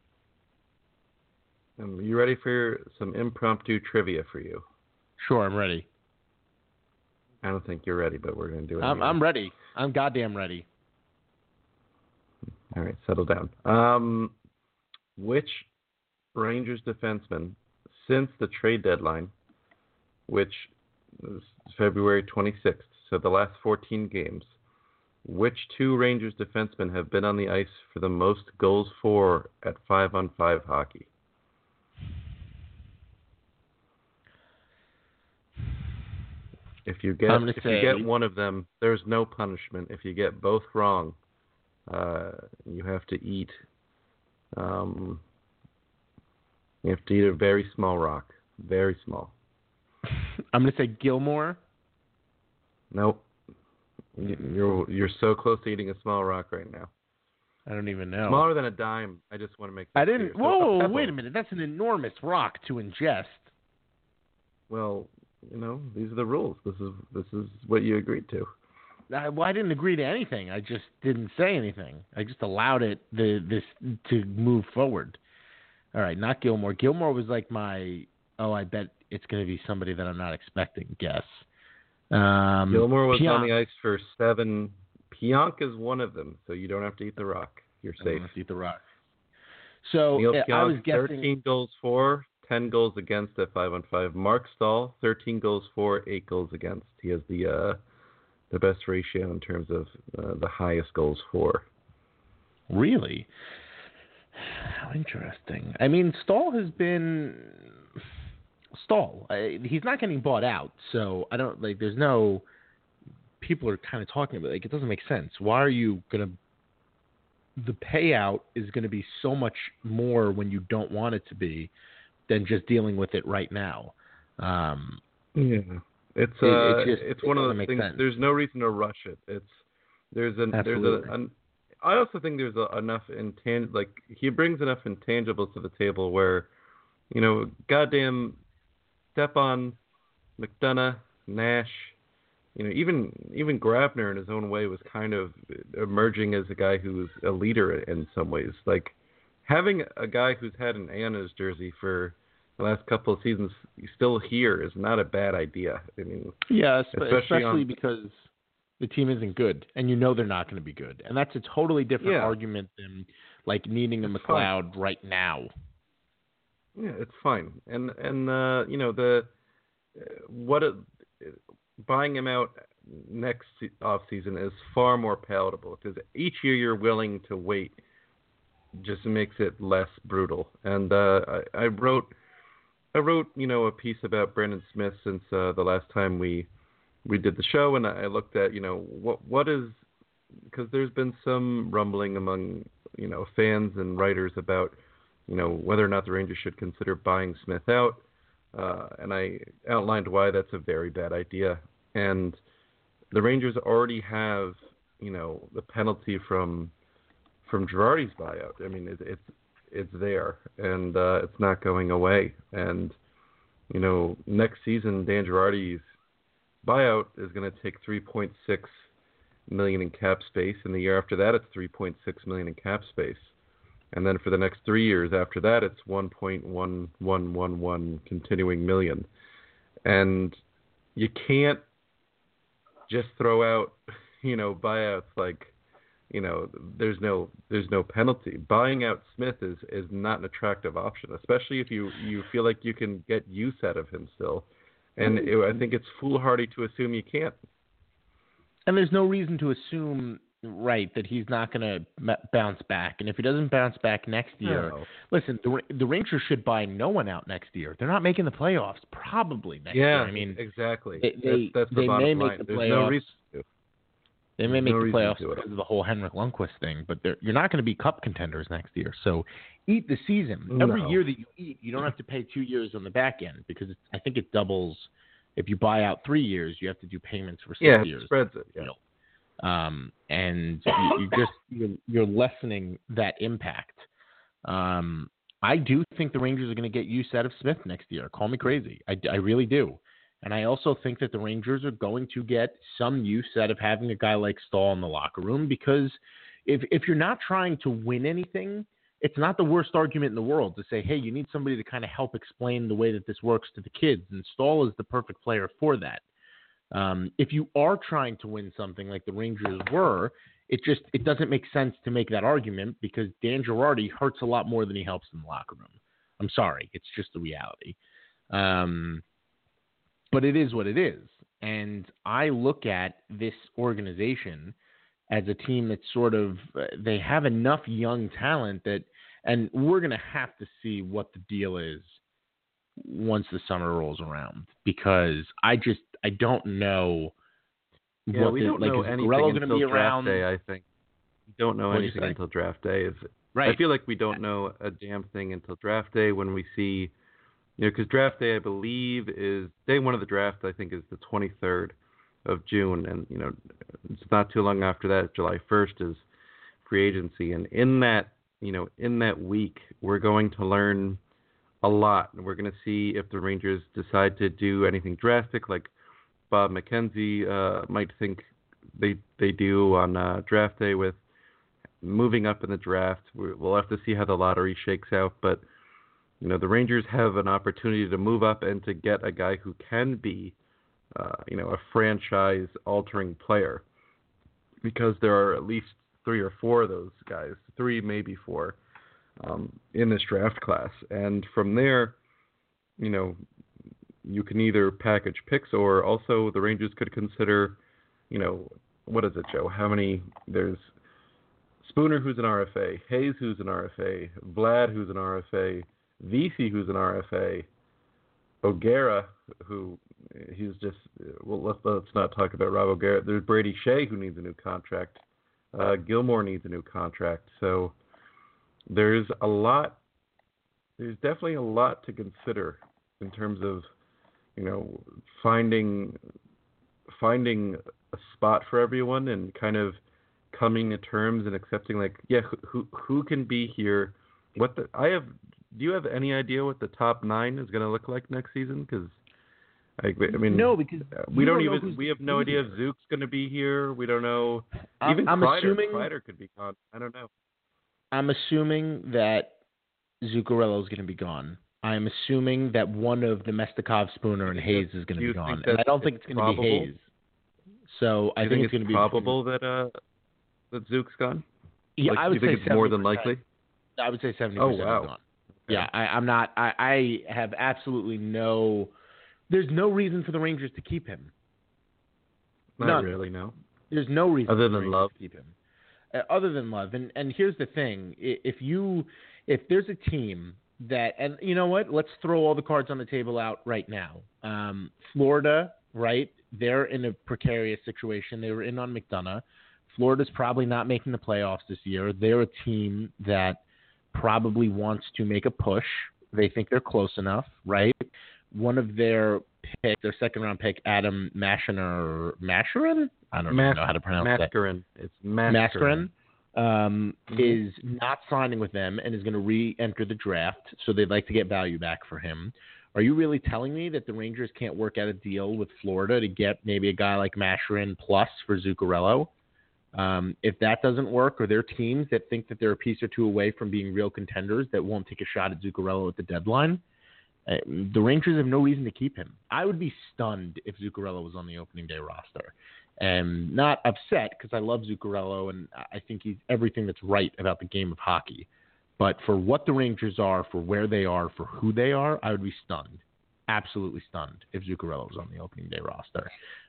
You ready for some impromptu trivia for you? Sure, I'm ready. I don't think you're ready, but we're going to do it. I'm ready. I'm goddamn ready. All right, settle down. Which Rangers defenseman since the trade deadline, which was February 26th, so the last 14 games, which two Rangers defensemen have been on the ice for the most goals for at 5-on-5 hockey? If you get one of them, there's no punishment. If you get both wrong, you have to eat. You have to eat a very small rock, very small. I'm going to say Gilmore. Nope. You're so close to eating a small rock right now. I don't even know. Smaller than a dime. I just want to make. I didn't. Clear. Whoa! Wait a minute. That's an enormous rock to ingest. Well, these are the rules. This is what you agreed to. I didn't agree to anything. I just didn't say anything. I just allowed this to move forward. All right, not Gilmore. Gilmore was like my, I bet it's going to be somebody that I'm not expecting guess. Gilmore was Pionk. on the ice for 7. Pionk is one of them, so you don't have to eat the rock. You're safe. I don't have to eat the rock. So Neil Pionk, I was guessing 13 goals for, 10 goals against at 5-on-5. Mark Stahl, 13 goals for, 8 goals against. He has the best ratio in terms of the highest goals for. Really? How interesting. I mean, Stahl has been he's not getting bought out, so I don't there's no. People are kind of talking about it doesn't make sense. Why are you gonna? The payout is going to be so much more when you don't want it to be, than just dealing with it right now. Yeah, it's one of those things. Sense. There's no reason to rush it. I also think there's enough he brings enough intangibles to the table where, goddamn Stepan, McDonough, Nash, even Grabner in his own way was kind of emerging as a guy who was a leader in some ways. Like having a guy who's had an A on his jersey for the last couple of seasons still here is not a bad idea. I mean, yeah, especially because the team isn't good, and they're not going to be good, and that's a totally different argument than needing a McLeod right now. Yeah, it's fine, and buying him out next off season is far more palatable because each year you're willing to wait just makes it less brutal. And I wrote a piece about Brendan Smith since the last time we we did the show, and I looked at, what is, because there's been some rumbling among, fans and writers about, whether or not the Rangers should consider buying Smith out. And I outlined why that's a very bad idea. And the Rangers already have, the penalty from Girardi's buyout. I mean, it's there, and it's not going away. And next season, Dan Girardi's buyout is going to take $3.6 million in cap space, and the year after that, it's $3.6 million in cap space. And then for the next 3 years after that, it's 1.1111 continuing million. And you can't just throw out, buyouts like, there's no penalty. Buying out Smith is not an attractive option, especially if you feel like you can get use out of him still. And I think it's foolhardy to assume you can't. And there's no reason to assume, right, that he's not going to bounce back. And if he doesn't bounce back next year, listen, the Rangers should buy no one out next year. They're not making the playoffs probably next year. I mean, exactly. That's the bottom line. There's no reason to. They may make the playoffs because of the whole Henrik Lundqvist thing, but you're not going to be cup contenders next year. So eat the season. Every year that you eat, you don't have to pay 2 years on the back end because I think it doubles. If you buy out 3 years, you have to do payments for 6 years. Yeah, it spreads it. Yeah. And you're lessening that impact. I do think the Rangers are going to get use out of Smith next year. Call me crazy. I really do. And I also think that the Rangers are going to get some use out of having a guy like Stahl in the locker room because if you're not trying to win anything, it's not the worst argument in the world to say, hey, you need somebody to kind of help explain the way that this works to the kids. And Stahl is the perfect player for that. If you are trying to win something like the Rangers were, it doesn't make sense to make that argument because Dan Girardi hurts a lot more than he helps in the locker room. I'm sorry. It's just the reality. But it is what it is. And I look at this organization as a team that's sort of, they have enough young talent that, and we're going to have to see what the deal is once the summer rolls around because I don't know. Yeah, we don't know anything until draft day, I think. We don't know anything until draft day. Right. I feel like we don't know a damn thing until draft day when we see, because draft day, I believe, is day one of the draft, I think, is the 23rd of June. And, it's not too long after that. July 1st is free agency. And in that week, we're going to learn a lot. And we're going to see if the Rangers decide to do anything drastic, like Bob McKenzie might think they do on draft day with moving up in the draft. We'll have to see how the lottery shakes out. But, the Rangers have an opportunity to move up and to get a guy who can be, a franchise-altering player. Because there are at least 3 or 4 of those guys, 3, maybe 4, in this draft class. And from there, you can either package picks or also the Rangers could consider, what is it, Joe? How many? There's Spooner, who's an RFA, Hayes, who's an RFA, Vlad, who's an RFA, Vesey, who's an RFA, O'Gara, who he's just, well, let's not talk about Rob O'Gara. There's Brady Shea, who needs a new contract. Gilmore needs a new contract. So there's definitely a lot to consider in terms of, finding a spot for everyone and kind of coming to terms and accepting, like, yeah, who can be here? Do you have any idea what the top 9 is going to look like next season? Because I mean, no, because we have no idea if Zook's going to be here. We don't know. Even Kreider could be gone. I don't know. I'm assuming that Zuccarello is going to be gone. I'm assuming that one of Mestikov, Spooner, and Hayes is going to be gone. And I don't think it's going to be Hayes. So I think it's going to be probable that Zook's gone. Yeah, I would say it's more than likely. I would say 70% Oh, wow. is gone. Okay. Yeah, I'm not. I have absolutely no. There's no reason for the Rangers to keep him. Not really, no. There's no reason other than love to keep him. Other than love, and here's the thing: if there's a team that, and you know what, let's throw all the cards on the table out right now. Florida right? They're in a precarious situation. They were in on McDonough. Florida's probably not making the playoffs this year. They're a team that probably wants to make a push. They think they're close enough, right? One of their picks, their second-round pick, Adam Masherin? I don't even know how to pronounce that. It's Mascarin. Is not signing with them and is going to re-enter the draft, so they'd like to get value back for him. Are you really telling me that the Rangers can't work out a deal with Florida to get maybe a guy like Masherin plus for Zuccarello? If that doesn't work, or there are teams that think that they're a piece or two away from being real contenders that won't take a shot at Zuccarello at the deadline, the Rangers have no reason to keep him. I would be stunned if Zuccarello was on the opening day roster. And not upset because I love Zuccarello and I think he's everything that's right about the game of hockey. But for what the Rangers are, for where they are, for who they are, I would be stunned, absolutely stunned if Zuccarello was on the opening day roster.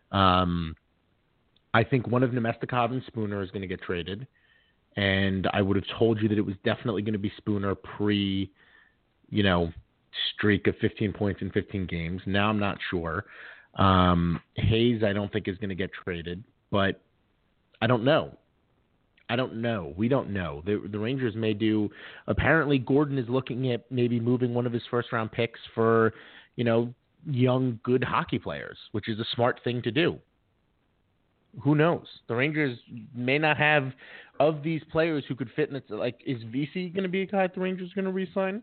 I think one of Nemestikov and Spooner is going to get traded. And I would have told you that it was definitely going to be Spooner pre, streak of 15 points in 15 games. Now I'm not sure. Hayes, I don't think is going to get traded, but I don't know. We don't know. The Rangers may do. Apparently, Gordon is looking at maybe moving one of his first-round picks for, young, good hockey players, which is a smart thing to do. Who knows? The Rangers may not have of these players who could fit in. Is VC going to be a guy that the Rangers are going to re-sign?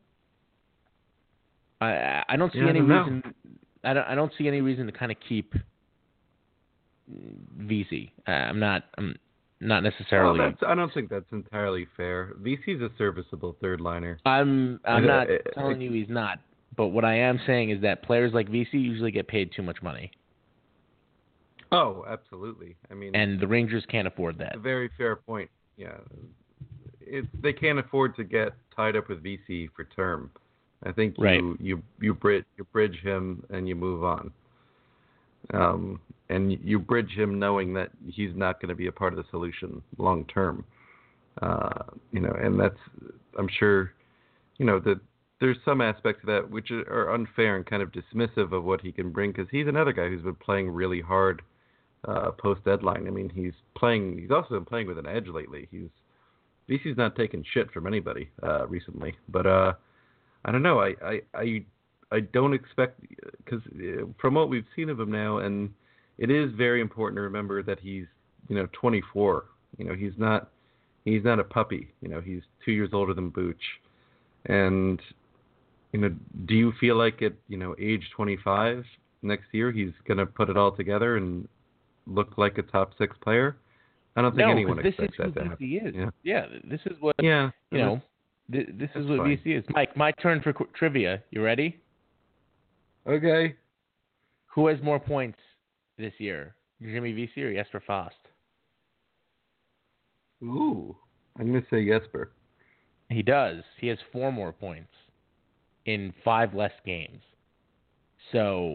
I don't see any reason. I don't see any reason to kind of keep VC. I'm not necessarily. Well, I don't think that's entirely fair. VC's a serviceable third liner. I'm not telling you he's not. But what I am saying is that players like VC usually get paid too much money. Oh, absolutely. I mean, and the Rangers can't afford that. A very fair point. Yeah, they can't afford to get tied up with VC for term. I think you bridge him and you move on. And you bridge him knowing that he's not going to be a part of the solution long term. And that's, I'm sure, that there's some aspects of that which are unfair and kind of dismissive of what he can bring, because he's another guy who's been playing really hard post deadline. I mean, he's also been playing with an edge lately. VC's not taking shit from anybody recently, but I don't know. I don't expect, because from what we've seen of him now, and it is very important to remember that he's 24. He's not a puppy. He's 2 years older than Booch, and do you feel like at age 25 next year he's gonna put it all together and look like a top 6 player? I don't think anyone expects that to happen. This is who VC is. Yeah, this is what This is what fine. VC is. Mike, my turn for trivia. You ready? Okay. Who has more points this year, Jimmy VC or Jesper Fast? Ooh, I'm going to say Jesper. He does. He has 4 more points in 5 less games. So,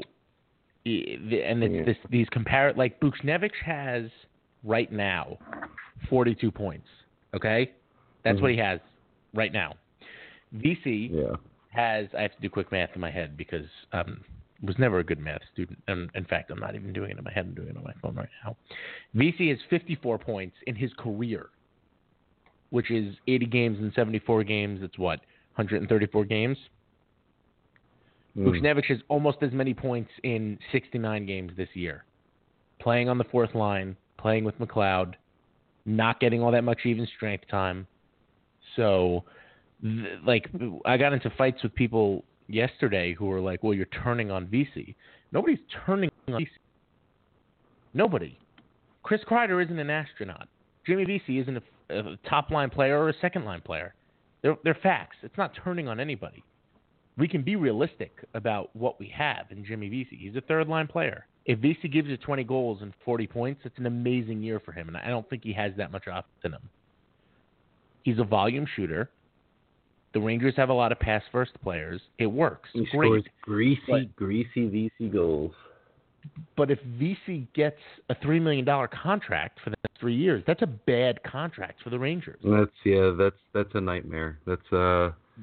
these compare, like Buchnevich has right now 42 points. Okay? That's what he has right now. VC has, I have to do quick math in my head because was never a good math student. In fact, I'm not even doing it in my head. I'm doing it on my phone right now. VC has 54 points in his career, which is 80 games and 74 games. It's what, 134 games? Buchnevich has almost as many points in 69 games this year. Playing on the 4th line, playing with McLeod, not getting all that much even strength time. So, I got into fights with people yesterday who were like, well, you're turning on VC. Nobody's turning on VC. Nobody. Chris Kreider isn't an astronaut. Jimmy VC isn't a top-line player or a second-line player. They're facts. It's not turning on anybody. We can be realistic about what we have in Jimmy VC. He's a third-line player. If VC gives you 20 goals and 40 points, it's an amazing year for him, and I don't think he has that much offense in him. He's a volume shooter. The Rangers have a lot of pass-first players. It works. He Great. scores greasy VC goals. But if VC gets a $3 million contract for the next 3 years, that's a bad contract for the Rangers. That's a nightmare.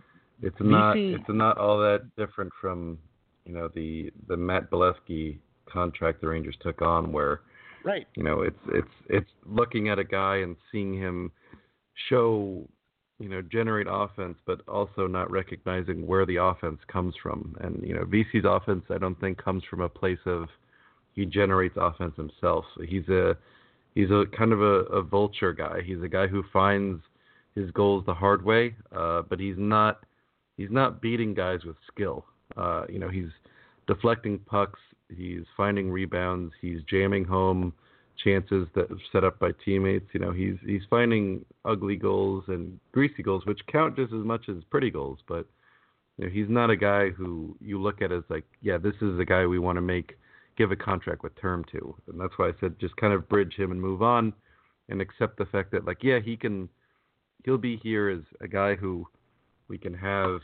It's not all that different from the Matt Bolesky contract the Rangers took on, where Right. it's looking at a guy and seeing him show, generate offense, but also not recognizing where the offense comes from. And VC's offense, I don't think, comes from a place of he generates offense himself. He's a kind of a vulture guy. He's a guy who finds his goals the hard way, but he's not beating guys with skill. He's deflecting pucks, he's finding rebounds, he's jamming home chances that are set up by teammates. He's finding ugly goals and greasy goals, which count just as much as pretty goals. But he's not a guy who you look at as like, yeah, this is a guy we want to give a contract with term to. And that's why I said just kind of bridge him and move on, and accept the fact that, like, yeah, he'll be here as a guy who we can have,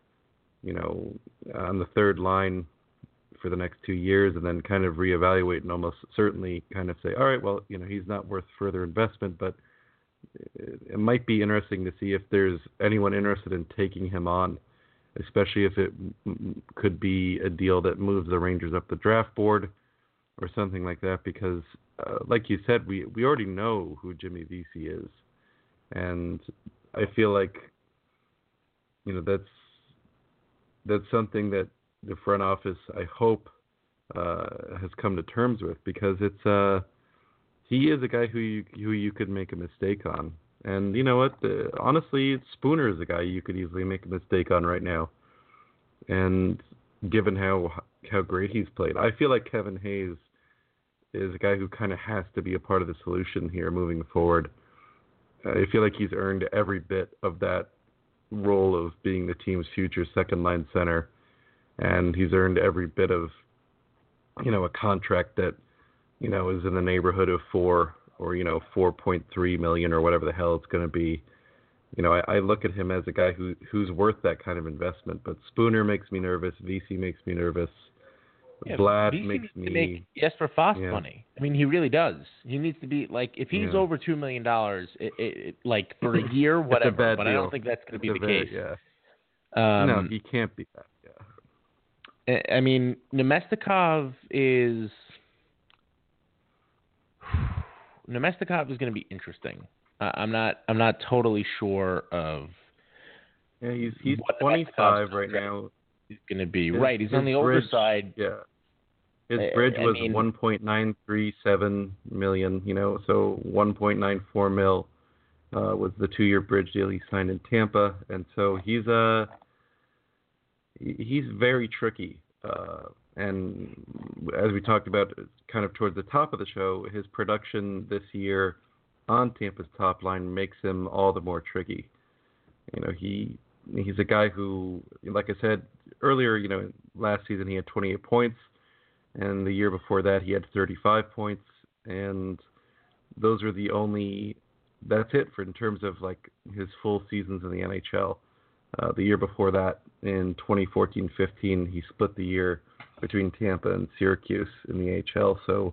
on the third line for the next 2 years, and then kind of reevaluate and almost certainly kind of say, all right, well, he's not worth further investment, but it might be interesting to see if there's anyone interested in taking him on, especially if it could be a deal that moves the Rangers up the draft board or something like that, because like you said, we already know who Jimmy Vesey is. And I feel like, that's something that the front office, I hope, has come to terms with, because he is a guy who you could make a mistake on. And you know what? Honestly, Spooner is a guy you could easily make a mistake on right now. And given how great he's played, I feel like Kevin Hayes is a guy who kind of has to be a part of the solution here moving forward. I feel like he's earned every bit of that role of being the team's future second line center, and he's earned every bit of a contract that is in the neighborhood of $4 or $4.3 million or whatever the hell it's going to be. I look at him as a guy who's worth that kind of investment. But Spooner makes me nervous. VC makes me nervous. Yeah, Vlad VC makes needs me. to make Jesper Fast money. I mean, he really does. He needs to be like, if he's over $2 million, like for a year, whatever. It's a bad but deal. I don't think that's going to be the case. Yeah. No, he can't be that. Yeah. I mean, Nemestikov is going to be interesting. I'm not totally sure of. Yeah, he's 25 right now. He's going to be right. He's on the older side. Yeah. His bridge was $1.937 million. So $1.94 million was the 2-year bridge deal he signed in Tampa, and so he's very tricky. And as we talked about, kind of towards the top of the show, his production this year on Tampa's top line makes him all the more tricky. He's a guy who, like I said earlier, last season he had 28 points, and the year before that he had 35 points, and those are that's it in terms of like his full seasons in the NHL. The year before that, in 2014-15, he split the year between Tampa and Syracuse in the AHL. So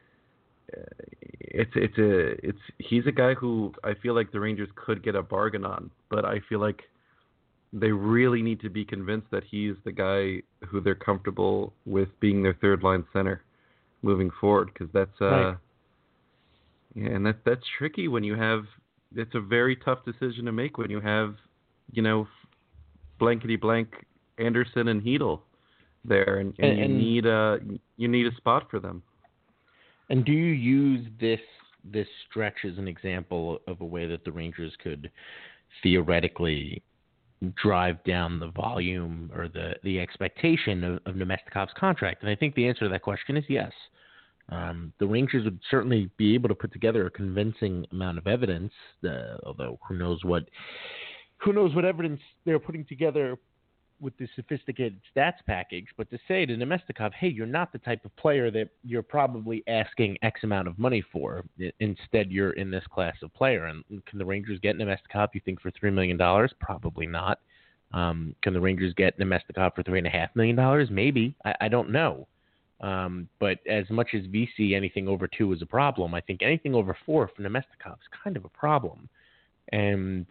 he's a guy who I feel like the Rangers could get a bargain on, but I feel like they really need to be convinced that he's the guy who they're comfortable with being their third line center moving forward, because that's right. And that's tricky when you have. It's a very tough decision to make when you have, blankety blank Anderson and Hedl there, and you need a spot for them. And do you use this stretch as an example of a way that the Rangers could theoretically drive down the volume or the expectation of Nemestikov's contract? And I think the answer to that question is yes. The Rangers would certainly be able to put together a convincing amount of evidence, although who knows what evidence they're putting together with the sophisticated stats package. But to say to Nemestikov, hey, you're not the type of player that you're probably asking X amount of money for. Instead, you're in this class of player. And can the Rangers get Nemestikov, you think, for $3 million? Probably not. Can the Rangers get Nemestikov for $3.5 million? Maybe. I don't know. But as much as VC, anything over 2 is a problem, I think anything over 4 for Nemestikov is kind of a problem. And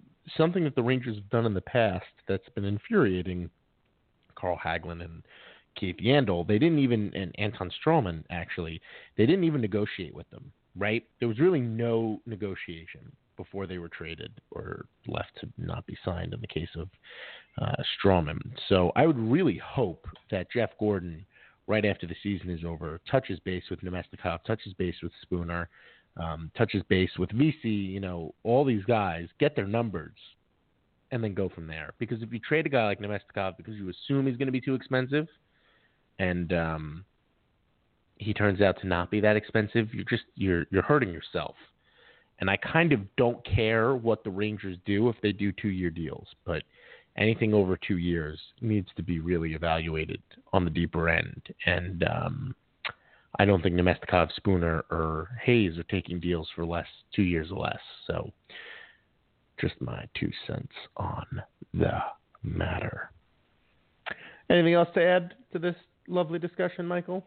something that the Rangers have done in the past that's been infuriating Carl Hagelin and Keith Yandel. They didn't even, and Anton Stroman, actually, they didn't even negotiate with them, right? There was really no negotiation before they were traded or left to not be signed in the case of Stroman. So I would really hope that Jeff Gordon, right after the season is over, touches base with Nemestikov, touches base with Spooner, touches base with VC, all these guys, get their numbers, and then go from there. Because if you trade a guy like Nemestikov because you assume he's going to be too expensive, and he turns out to not be that expensive, you're hurting yourself. And I kind of don't care what the Rangers do if they do 2-year deals, but anything over 2 years needs to be really evaluated on the deeper end. And I don't think Nemestikov, Spooner, or Hayes are taking deals for 2 years or less. So just my 2 cents on the matter. Anything else to add to this lovely discussion, Michael?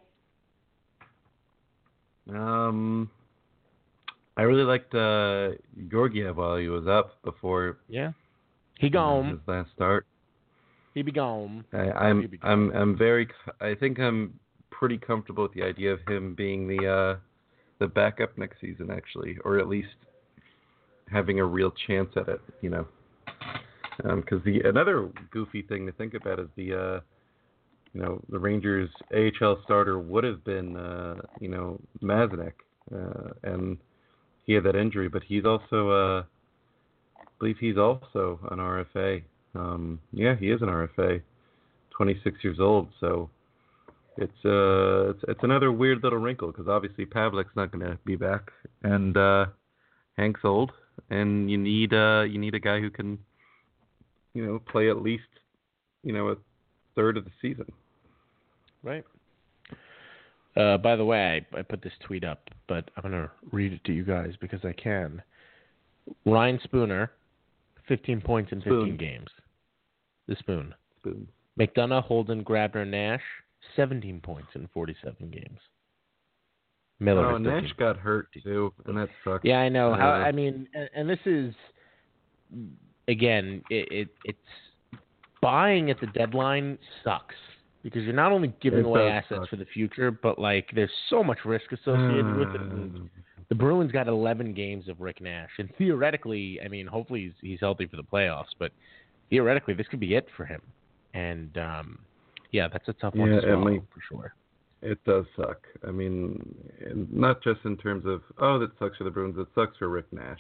I really liked Georgiev while he was up before. Yeah, he gone. His last start. He be gone. I'm very. I think I'm pretty comfortable with the idea of him being the backup next season, actually, or at least having a real chance at it. Because another goofy thing to think about is the Rangers' AHL starter would have been Mazanec, and he had that injury, but he's also, I believe he's also an RFA. Yeah, he is an RFA, 26 years old. So it's another weird little wrinkle because obviously Pavlik's not going to be back, and Hank's old, and you need a guy who can, play at least, a third of the season. Right. By the way, I put this tweet up, but I'm going to read it to you guys because I can. Ryan Spooner, 15 points in 15 games. The Spoon. McDonough, Holden, Grabner, Nash, 17 points in 47 games. Miller. Nash got hurt too, and that sucks. Yeah, I know. And this is, again, it's buying at the deadline sucks. Because you're not only giving away assets for the future, but there's so much risk associated with it. And the Bruins got 11 games of Rick Nash, and theoretically, hopefully he's healthy for the playoffs, but theoretically this could be it for him. And that's a tough one to swallow, for sure. It does suck. Not just in terms of that sucks for the Bruins. It sucks for Rick Nash.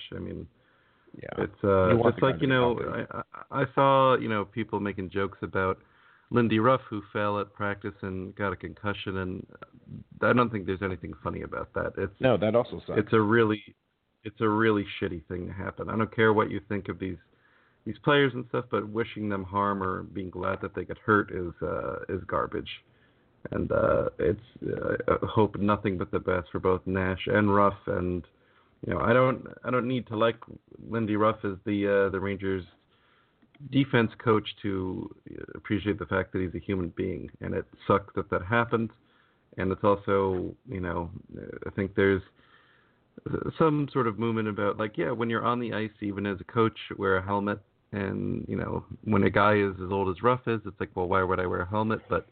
It's like I saw people making jokes about Lindy Ruff, who fell at practice and got a concussion, and I don't think there's anything funny about that. No, that also sucks. It's a really shitty thing to happen. I don't care what you think of these players and stuff, but wishing them harm or being glad that they get hurt is garbage. And I hope nothing but the best for both Nash and Ruff. And I don't need to like Lindy Ruff as the Rangers defense coach to appreciate the fact that he's a human being, and it sucked that happened. And it's also, I think there's some sort of movement about when you're on the ice, even as a coach, wear a helmet. And when a guy is as old as Ruff is, it's like, well, why would I wear a helmet? But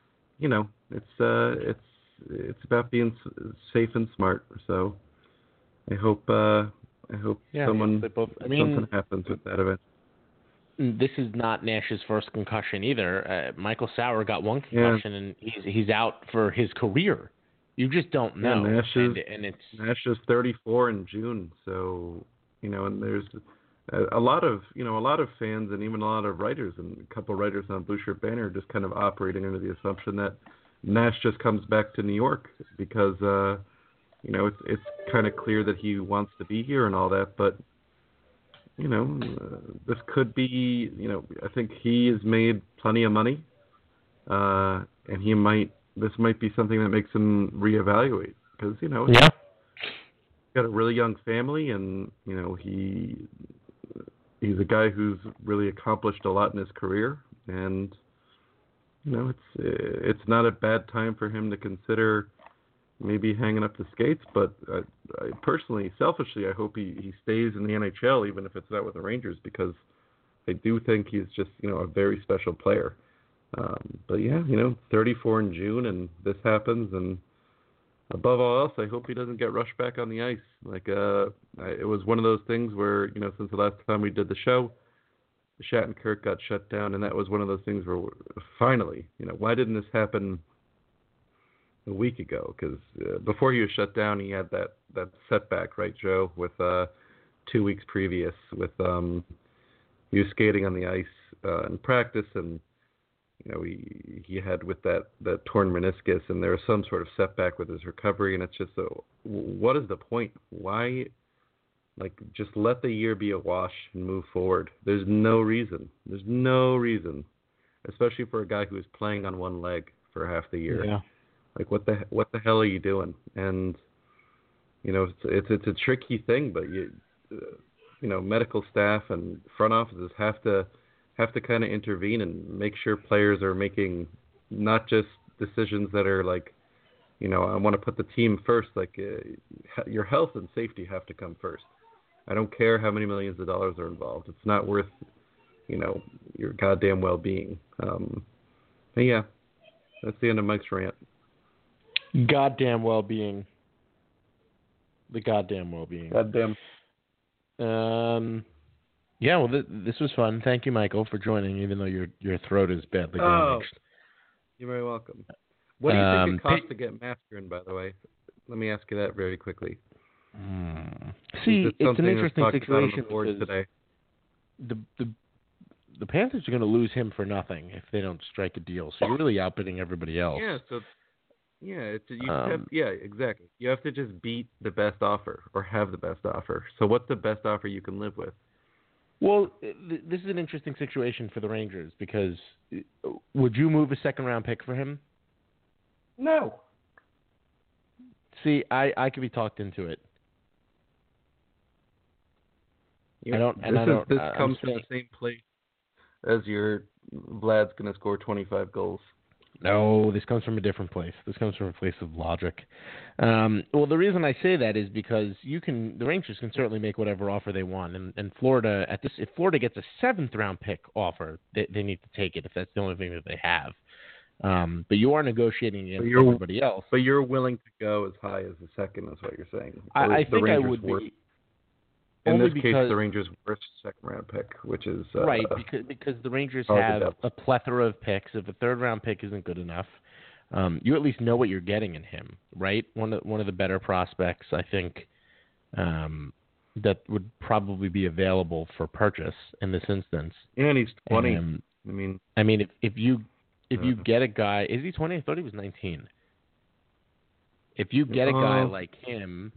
it's about being safe and smart. So I hope something happens with that event. This is not Nash's first concussion either. Michael Sauer got one concussion, and he's out for his career. You just don't know. Yeah, Nash is 34 in June, so and there's a lot of fans and even a lot of writers and a couple of writers on Blue Shirt Banner just kind of operating under the assumption that Nash just comes back to New York because it's kind of clear that he wants to be here and all that, but. This could be, I think he has made plenty of money, and this might be something that makes him reevaluate because, he's got a really young family and, he's a guy who's really accomplished a lot in his career, and, it's not a bad time for him to consider maybe hanging up the skates, but I personally, selfishly, I hope he stays in the NHL, even if it's not with the Rangers, because I do think he's just, a very special player. But yeah, 34 in June, and this happens, and above all else, I hope he doesn't get rushed back on the ice. It was one of those things where, since the last time we did the show, Shattenkirk got shut down, and that was one of those things where finally, why didn't this happen a week ago? Because before he was shut down, he had that setback, right, Joe, with 2 weeks previous with he was skating on the ice in practice, and he had with that torn meniscus, and there was some sort of setback with his recovery, and it's just what is the point? Why? Just let the year be a wash and move forward. There's no reason. Especially for a guy who was playing on one leg for half the year. Yeah. What the hell are you doing? And it's a tricky thing, but medical staff and front offices have to kind of intervene and make sure players are making not just decisions that are I want to put the team first. Your health and safety have to come first. I don't care how many millions of dollars are involved. It's not worth, your goddamn well-being. But yeah, that's the end of Mike's rant. Goddamn well-being. The goddamn well-being. Goddamn. Yeah, well, this was fun. Thank you, Michael, for joining, even though your throat is badly damaged. You're very welcome. What do you think it costs to get Mascarin, by the way? Let me ask you that very quickly. See, it's an interesting situation because today. The Panthers are going to lose him for nothing if they don't strike a deal. So you're really outbidding everybody else. Yeah. Exactly. You have to just beat the best offer or have the best offer. So what's the best offer you can live with? Well, this is an interesting situation for the Rangers because would you move a second-round pick for him? No. See, I could be talked into it. This comes from the same place as your Vlad's going to score 25 goals. No, this comes from a different place. This comes from a place of logic. Well, the reason I say that is because the Rangers can certainly make whatever offer they want, and Florida if Florida gets a 7th-round pick offer, they need to take it if that's the only thing that they have. But you are negotiating against everybody else. But you're willing to go as high as the second, is what you're saying. I think I would be. In this case, the Rangers' worst second-round pick, which is right because the Rangers have a plethora of picks. If a 3rd-round pick isn't good enough, you at least know what you're getting in him, right? One of the better prospects, I think, that would probably be available for purchase in this instance. And he's 20. I mean, if you get a guy, is he 20? I thought he was 19. If you get a guy like him.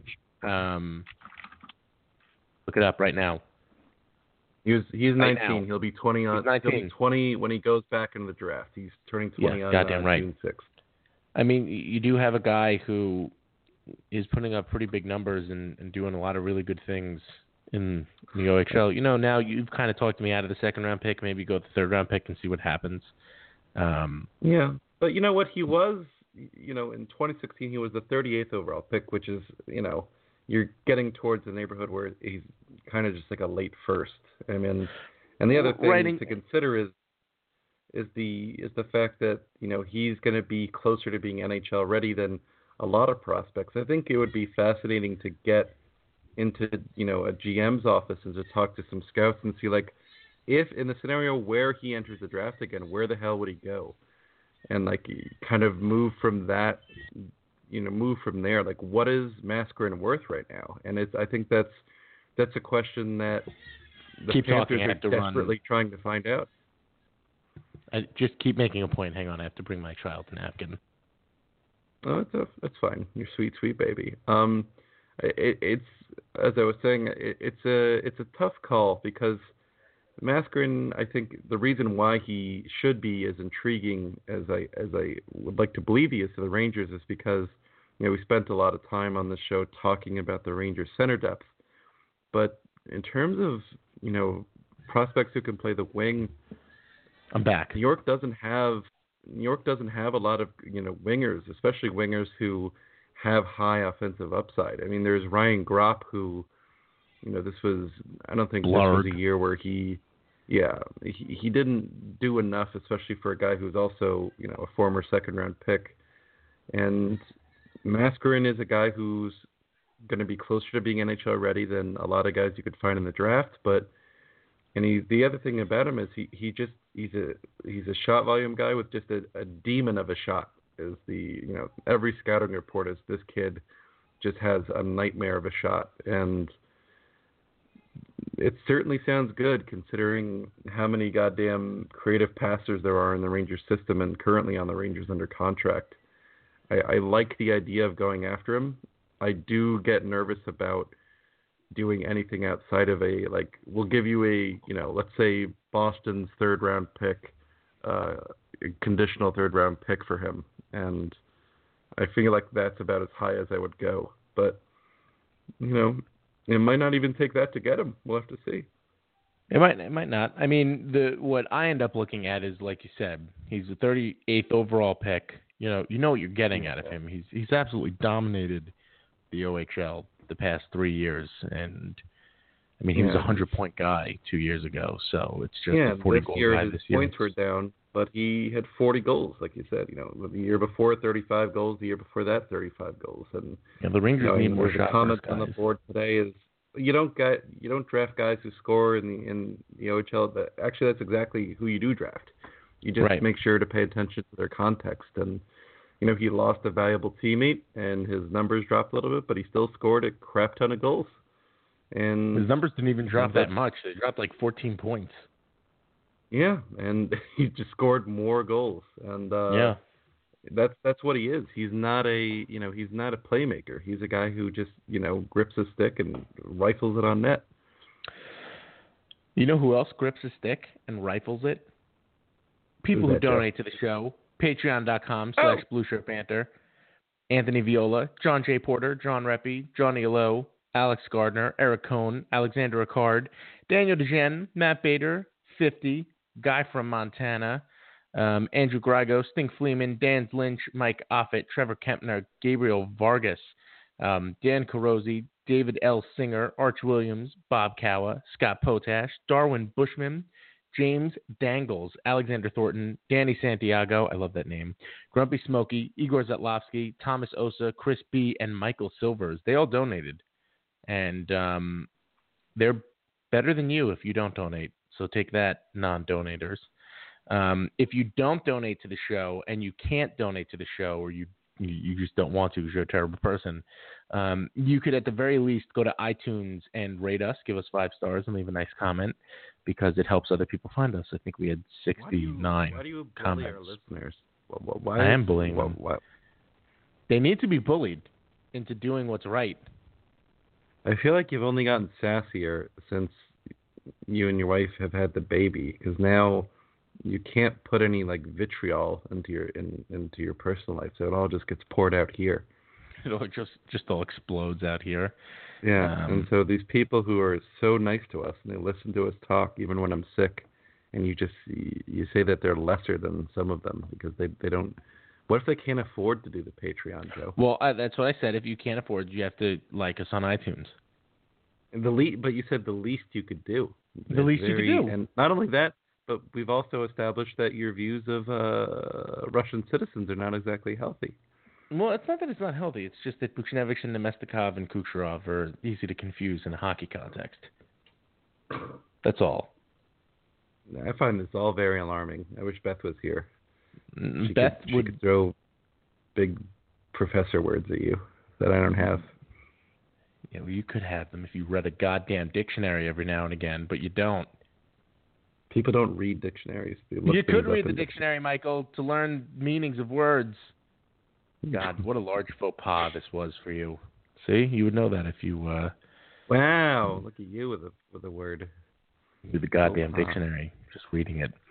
Look it up right now. He's 19. Now. He'll be 20 on. He'll be 20 when he goes back into the draft. He's turning 20 on June 6th. I mean, you do have a guy who is putting up pretty big numbers and doing a lot of really good things in the OHL. Now you've kind of talked me out of the 2nd-round pick. Maybe go with the 3rd-round pick and see what happens. Yeah, but you know what? He was, in 2016, he was the 38th overall pick, which is, you're getting towards the neighborhood where he's kind of just like a late first. I mean, and the other thing to consider is the fact that he's going to be closer to being NHL ready than a lot of prospects. I think it would be fascinating to get into a GM's office and to talk to some scouts and see if in the scenario where he enters the draft again, where the hell would he go, and kind of move from that. Move from there. What is Mascarin worth right now? And I think that's a question that the Panthers are desperately trying to find out. I just keep making a point. Hang on, I have to bring my child a napkin. Oh, that's fine. You're sweet, sweet baby. It's as I was saying, it's a tough call because Mascarin, I think the reason why he should be as intriguing as I would like to believe he is to the Rangers is because we spent a lot of time on the show talking about the Rangers center depth. But in terms of prospects who can play the wing, I'm back. New York doesn't have a lot of wingers, especially wingers who have high offensive upside. I mean, there's Ryan Gropp who, I don't think this was a year where he yeah, he didn't do enough, especially for a guy who's also, a former second-round pick. And Mascarin is a guy who's going to be closer to being NHL ready than a lot of guys you could find in the draft. The other thing about him is he's a shot volume guy with just a demon of a shot. Is every scouting report is this kid just has a nightmare of a shot, and it certainly sounds good considering how many goddamn creative passers there are in the Rangers system and currently on the Rangers under contract. I like the idea of going after him. I do get nervous about doing anything outside of we'll give you let's say Boston's third round pick, conditional third round pick for him. And I feel like that's about as high as I would go. But, it might not even take that to get him. We'll have to see. It might not. I mean, what I end up looking at is, like you said, he's the 38th overall pick. You know what you're getting out of him. He's absolutely dominated the OHL the past 3 years, and I mean he was a 100-point guy 2 years ago. So it's just a 40-goal guy this year. His points were down, but he had 40 goals, like you said. The year before 35 goals, the year before that 35 goals, and the Rangers need more shots. The comment on the board today is you don't draft guys who score in the OHL. Actually, that's exactly who you do draft. You just make sure to pay attention to their context. And, he lost a valuable teammate and his numbers dropped a little bit, but he still scored a crap ton of goals. And his numbers didn't even drop that much. They dropped like 14 points. Yeah, and he just scored more goals. And that's what he is. He's not a playmaker. He's a guy who just, grips a stick and rifles it on net. You know who else grips a stick and rifles it? People who donate to the show. Patreon.com/BlueShirtBanter. Anthony Viola, John J. Porter, John Reppy, Johnny Lowe, Alex Gardner, Eric Cohn, Alexander Ricard, Daniel DeGen, Matt Bader, 50, Guy from Montana, Andrew Grigo, Sting Fleeman, Dan Lynch, Mike Offit, Trevor Kempner, Gabriel Vargas, Dan Carosi, David L. Singer, Arch Williams, Bob Cowa, Scott Potash, Darwin Bushman, James Dangles, Alexander Thornton, Danny Santiago, I love that name, Grumpy Smokey, Igor Zatlowski, Thomas Osa, Chris B., and Michael Silvers. They all donated. And they're better than you if you don't donate. So take that, non-donators. If you don't donate to the show and you can't donate to the show, or you just don't want to because you're a terrible person, you could at the very least go to iTunes and rate us, give us 5 stars, and leave a nice comment because it helps other people find us. I think we had 69 why do you bully comments. Our listeners? I am bullying them. They need to be bullied into doing what's right. I feel like you've only gotten sassier since you and your wife have had the baby, because now you can't put any vitriol into your personal life, so it all just gets poured out here. It all just all explodes out here. Yeah, and so these people who are so nice to us and they listen to us talk even when I'm sick, and you say that they're lesser than some of them because they don't. What if they can't afford to do the Patreon, Joe? Well, that's what I said. If you can't afford, you have to like us on iTunes. But you said the least you could do. The least you could do. And not only that, but we've also established that your views of Russian citizens are not exactly healthy. Well, it's not that it's not healthy. It's just that Buchnevich and Nemestikov and Kucherov are easy to confuse in a hockey context. That's all. I find this all very alarming. I wish Beth was here. She could throw big professor words at you that I don't have. Yeah, well, you could have them if you read a goddamn dictionary every now and again, but you don't. People don't read dictionaries. You could read the dictionary, Michael, to learn meanings of words. God, what a large faux pas this was for you. See, you would know that if you. Wow, look at you with a word. With the goddamn dictionary, just reading it.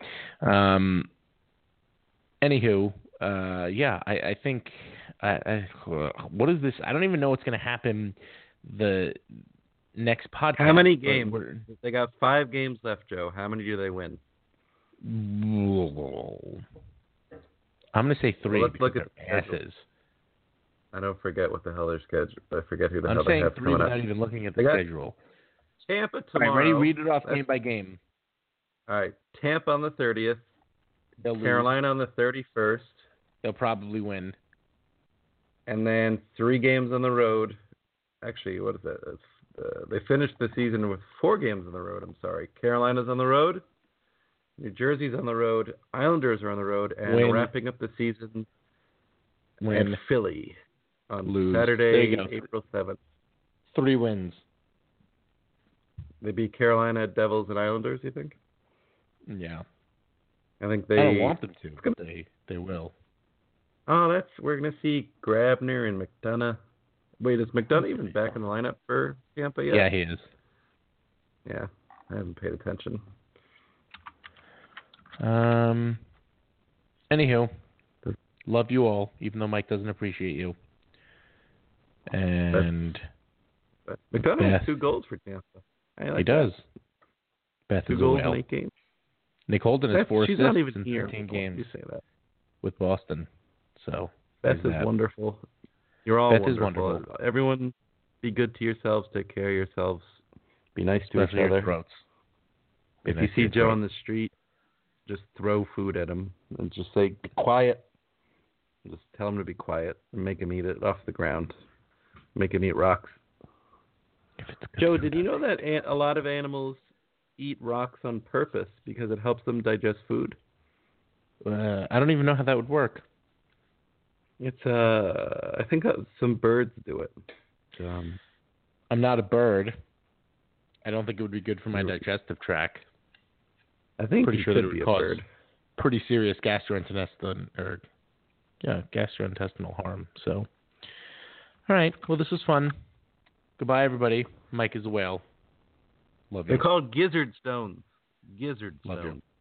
Anywho, yeah, I think. What is this? I don't even know what's going to happen the next podcast. How many games? They got 5 games left, Joe. How many do they win? I'm going to say 3. Well, let's look at their asses. I don't forget what the hell their schedule. I forget who the hell they have coming up. I'm saying 3 without even looking at the schedule. Tampa tomorrow. All right, ready? Read it off game by game. All right. Tampa on the 30th. They'll lose. Carolina on the 31st. They'll probably win. And then 3 games on the road. Actually, what is that? They finished the season with 4 games on the road. I'm sorry. Carolina's on the road. New Jersey's on the road. Islanders are on the road. And wrapping up the season at Philly on Saturday, April 7th. 3 wins. They beat Carolina, Devils, and Islanders, you think? Yeah. I think I don't want them to, but they will. Oh, we're gonna see Grabner and McDonough. Wait, is McDonough even back in the lineup for Tampa yet? Yeah, he is. Yeah, I haven't paid attention. Anywho, love you all, even though Mike doesn't appreciate you. And McDonough has 2 goals for Tampa. He does. Beth 2 is goals a whale. in 8 games. Nick Holden has 4 assists not even in here. 13 games. You say that. With Boston. So Beth is wonderful. You're all Beth wonderful. is wonderful. Everyone, be good to yourselves. Take care of yourselves. Be nice to Especially each other. your throats. If you see Joe on the street, just throw food at him and just say, quiet. Just tell him to be quiet and make him eat it off the ground. Make him eat rocks. Joe, did you know that a lot of animals eat rocks on purpose because it helps them digest food? I don't even know how that would work. It's I think some birds do it. I'm not a bird. I don't think it would be good for my digestive tract. I think pretty sure that it would would be cause a bird. Pretty serious gastrointestinal harm. So, all right. Well, this was fun. Goodbye, everybody. Mike is a whale. Love you. They're called gizzard stones. Gizzard Love stones. you.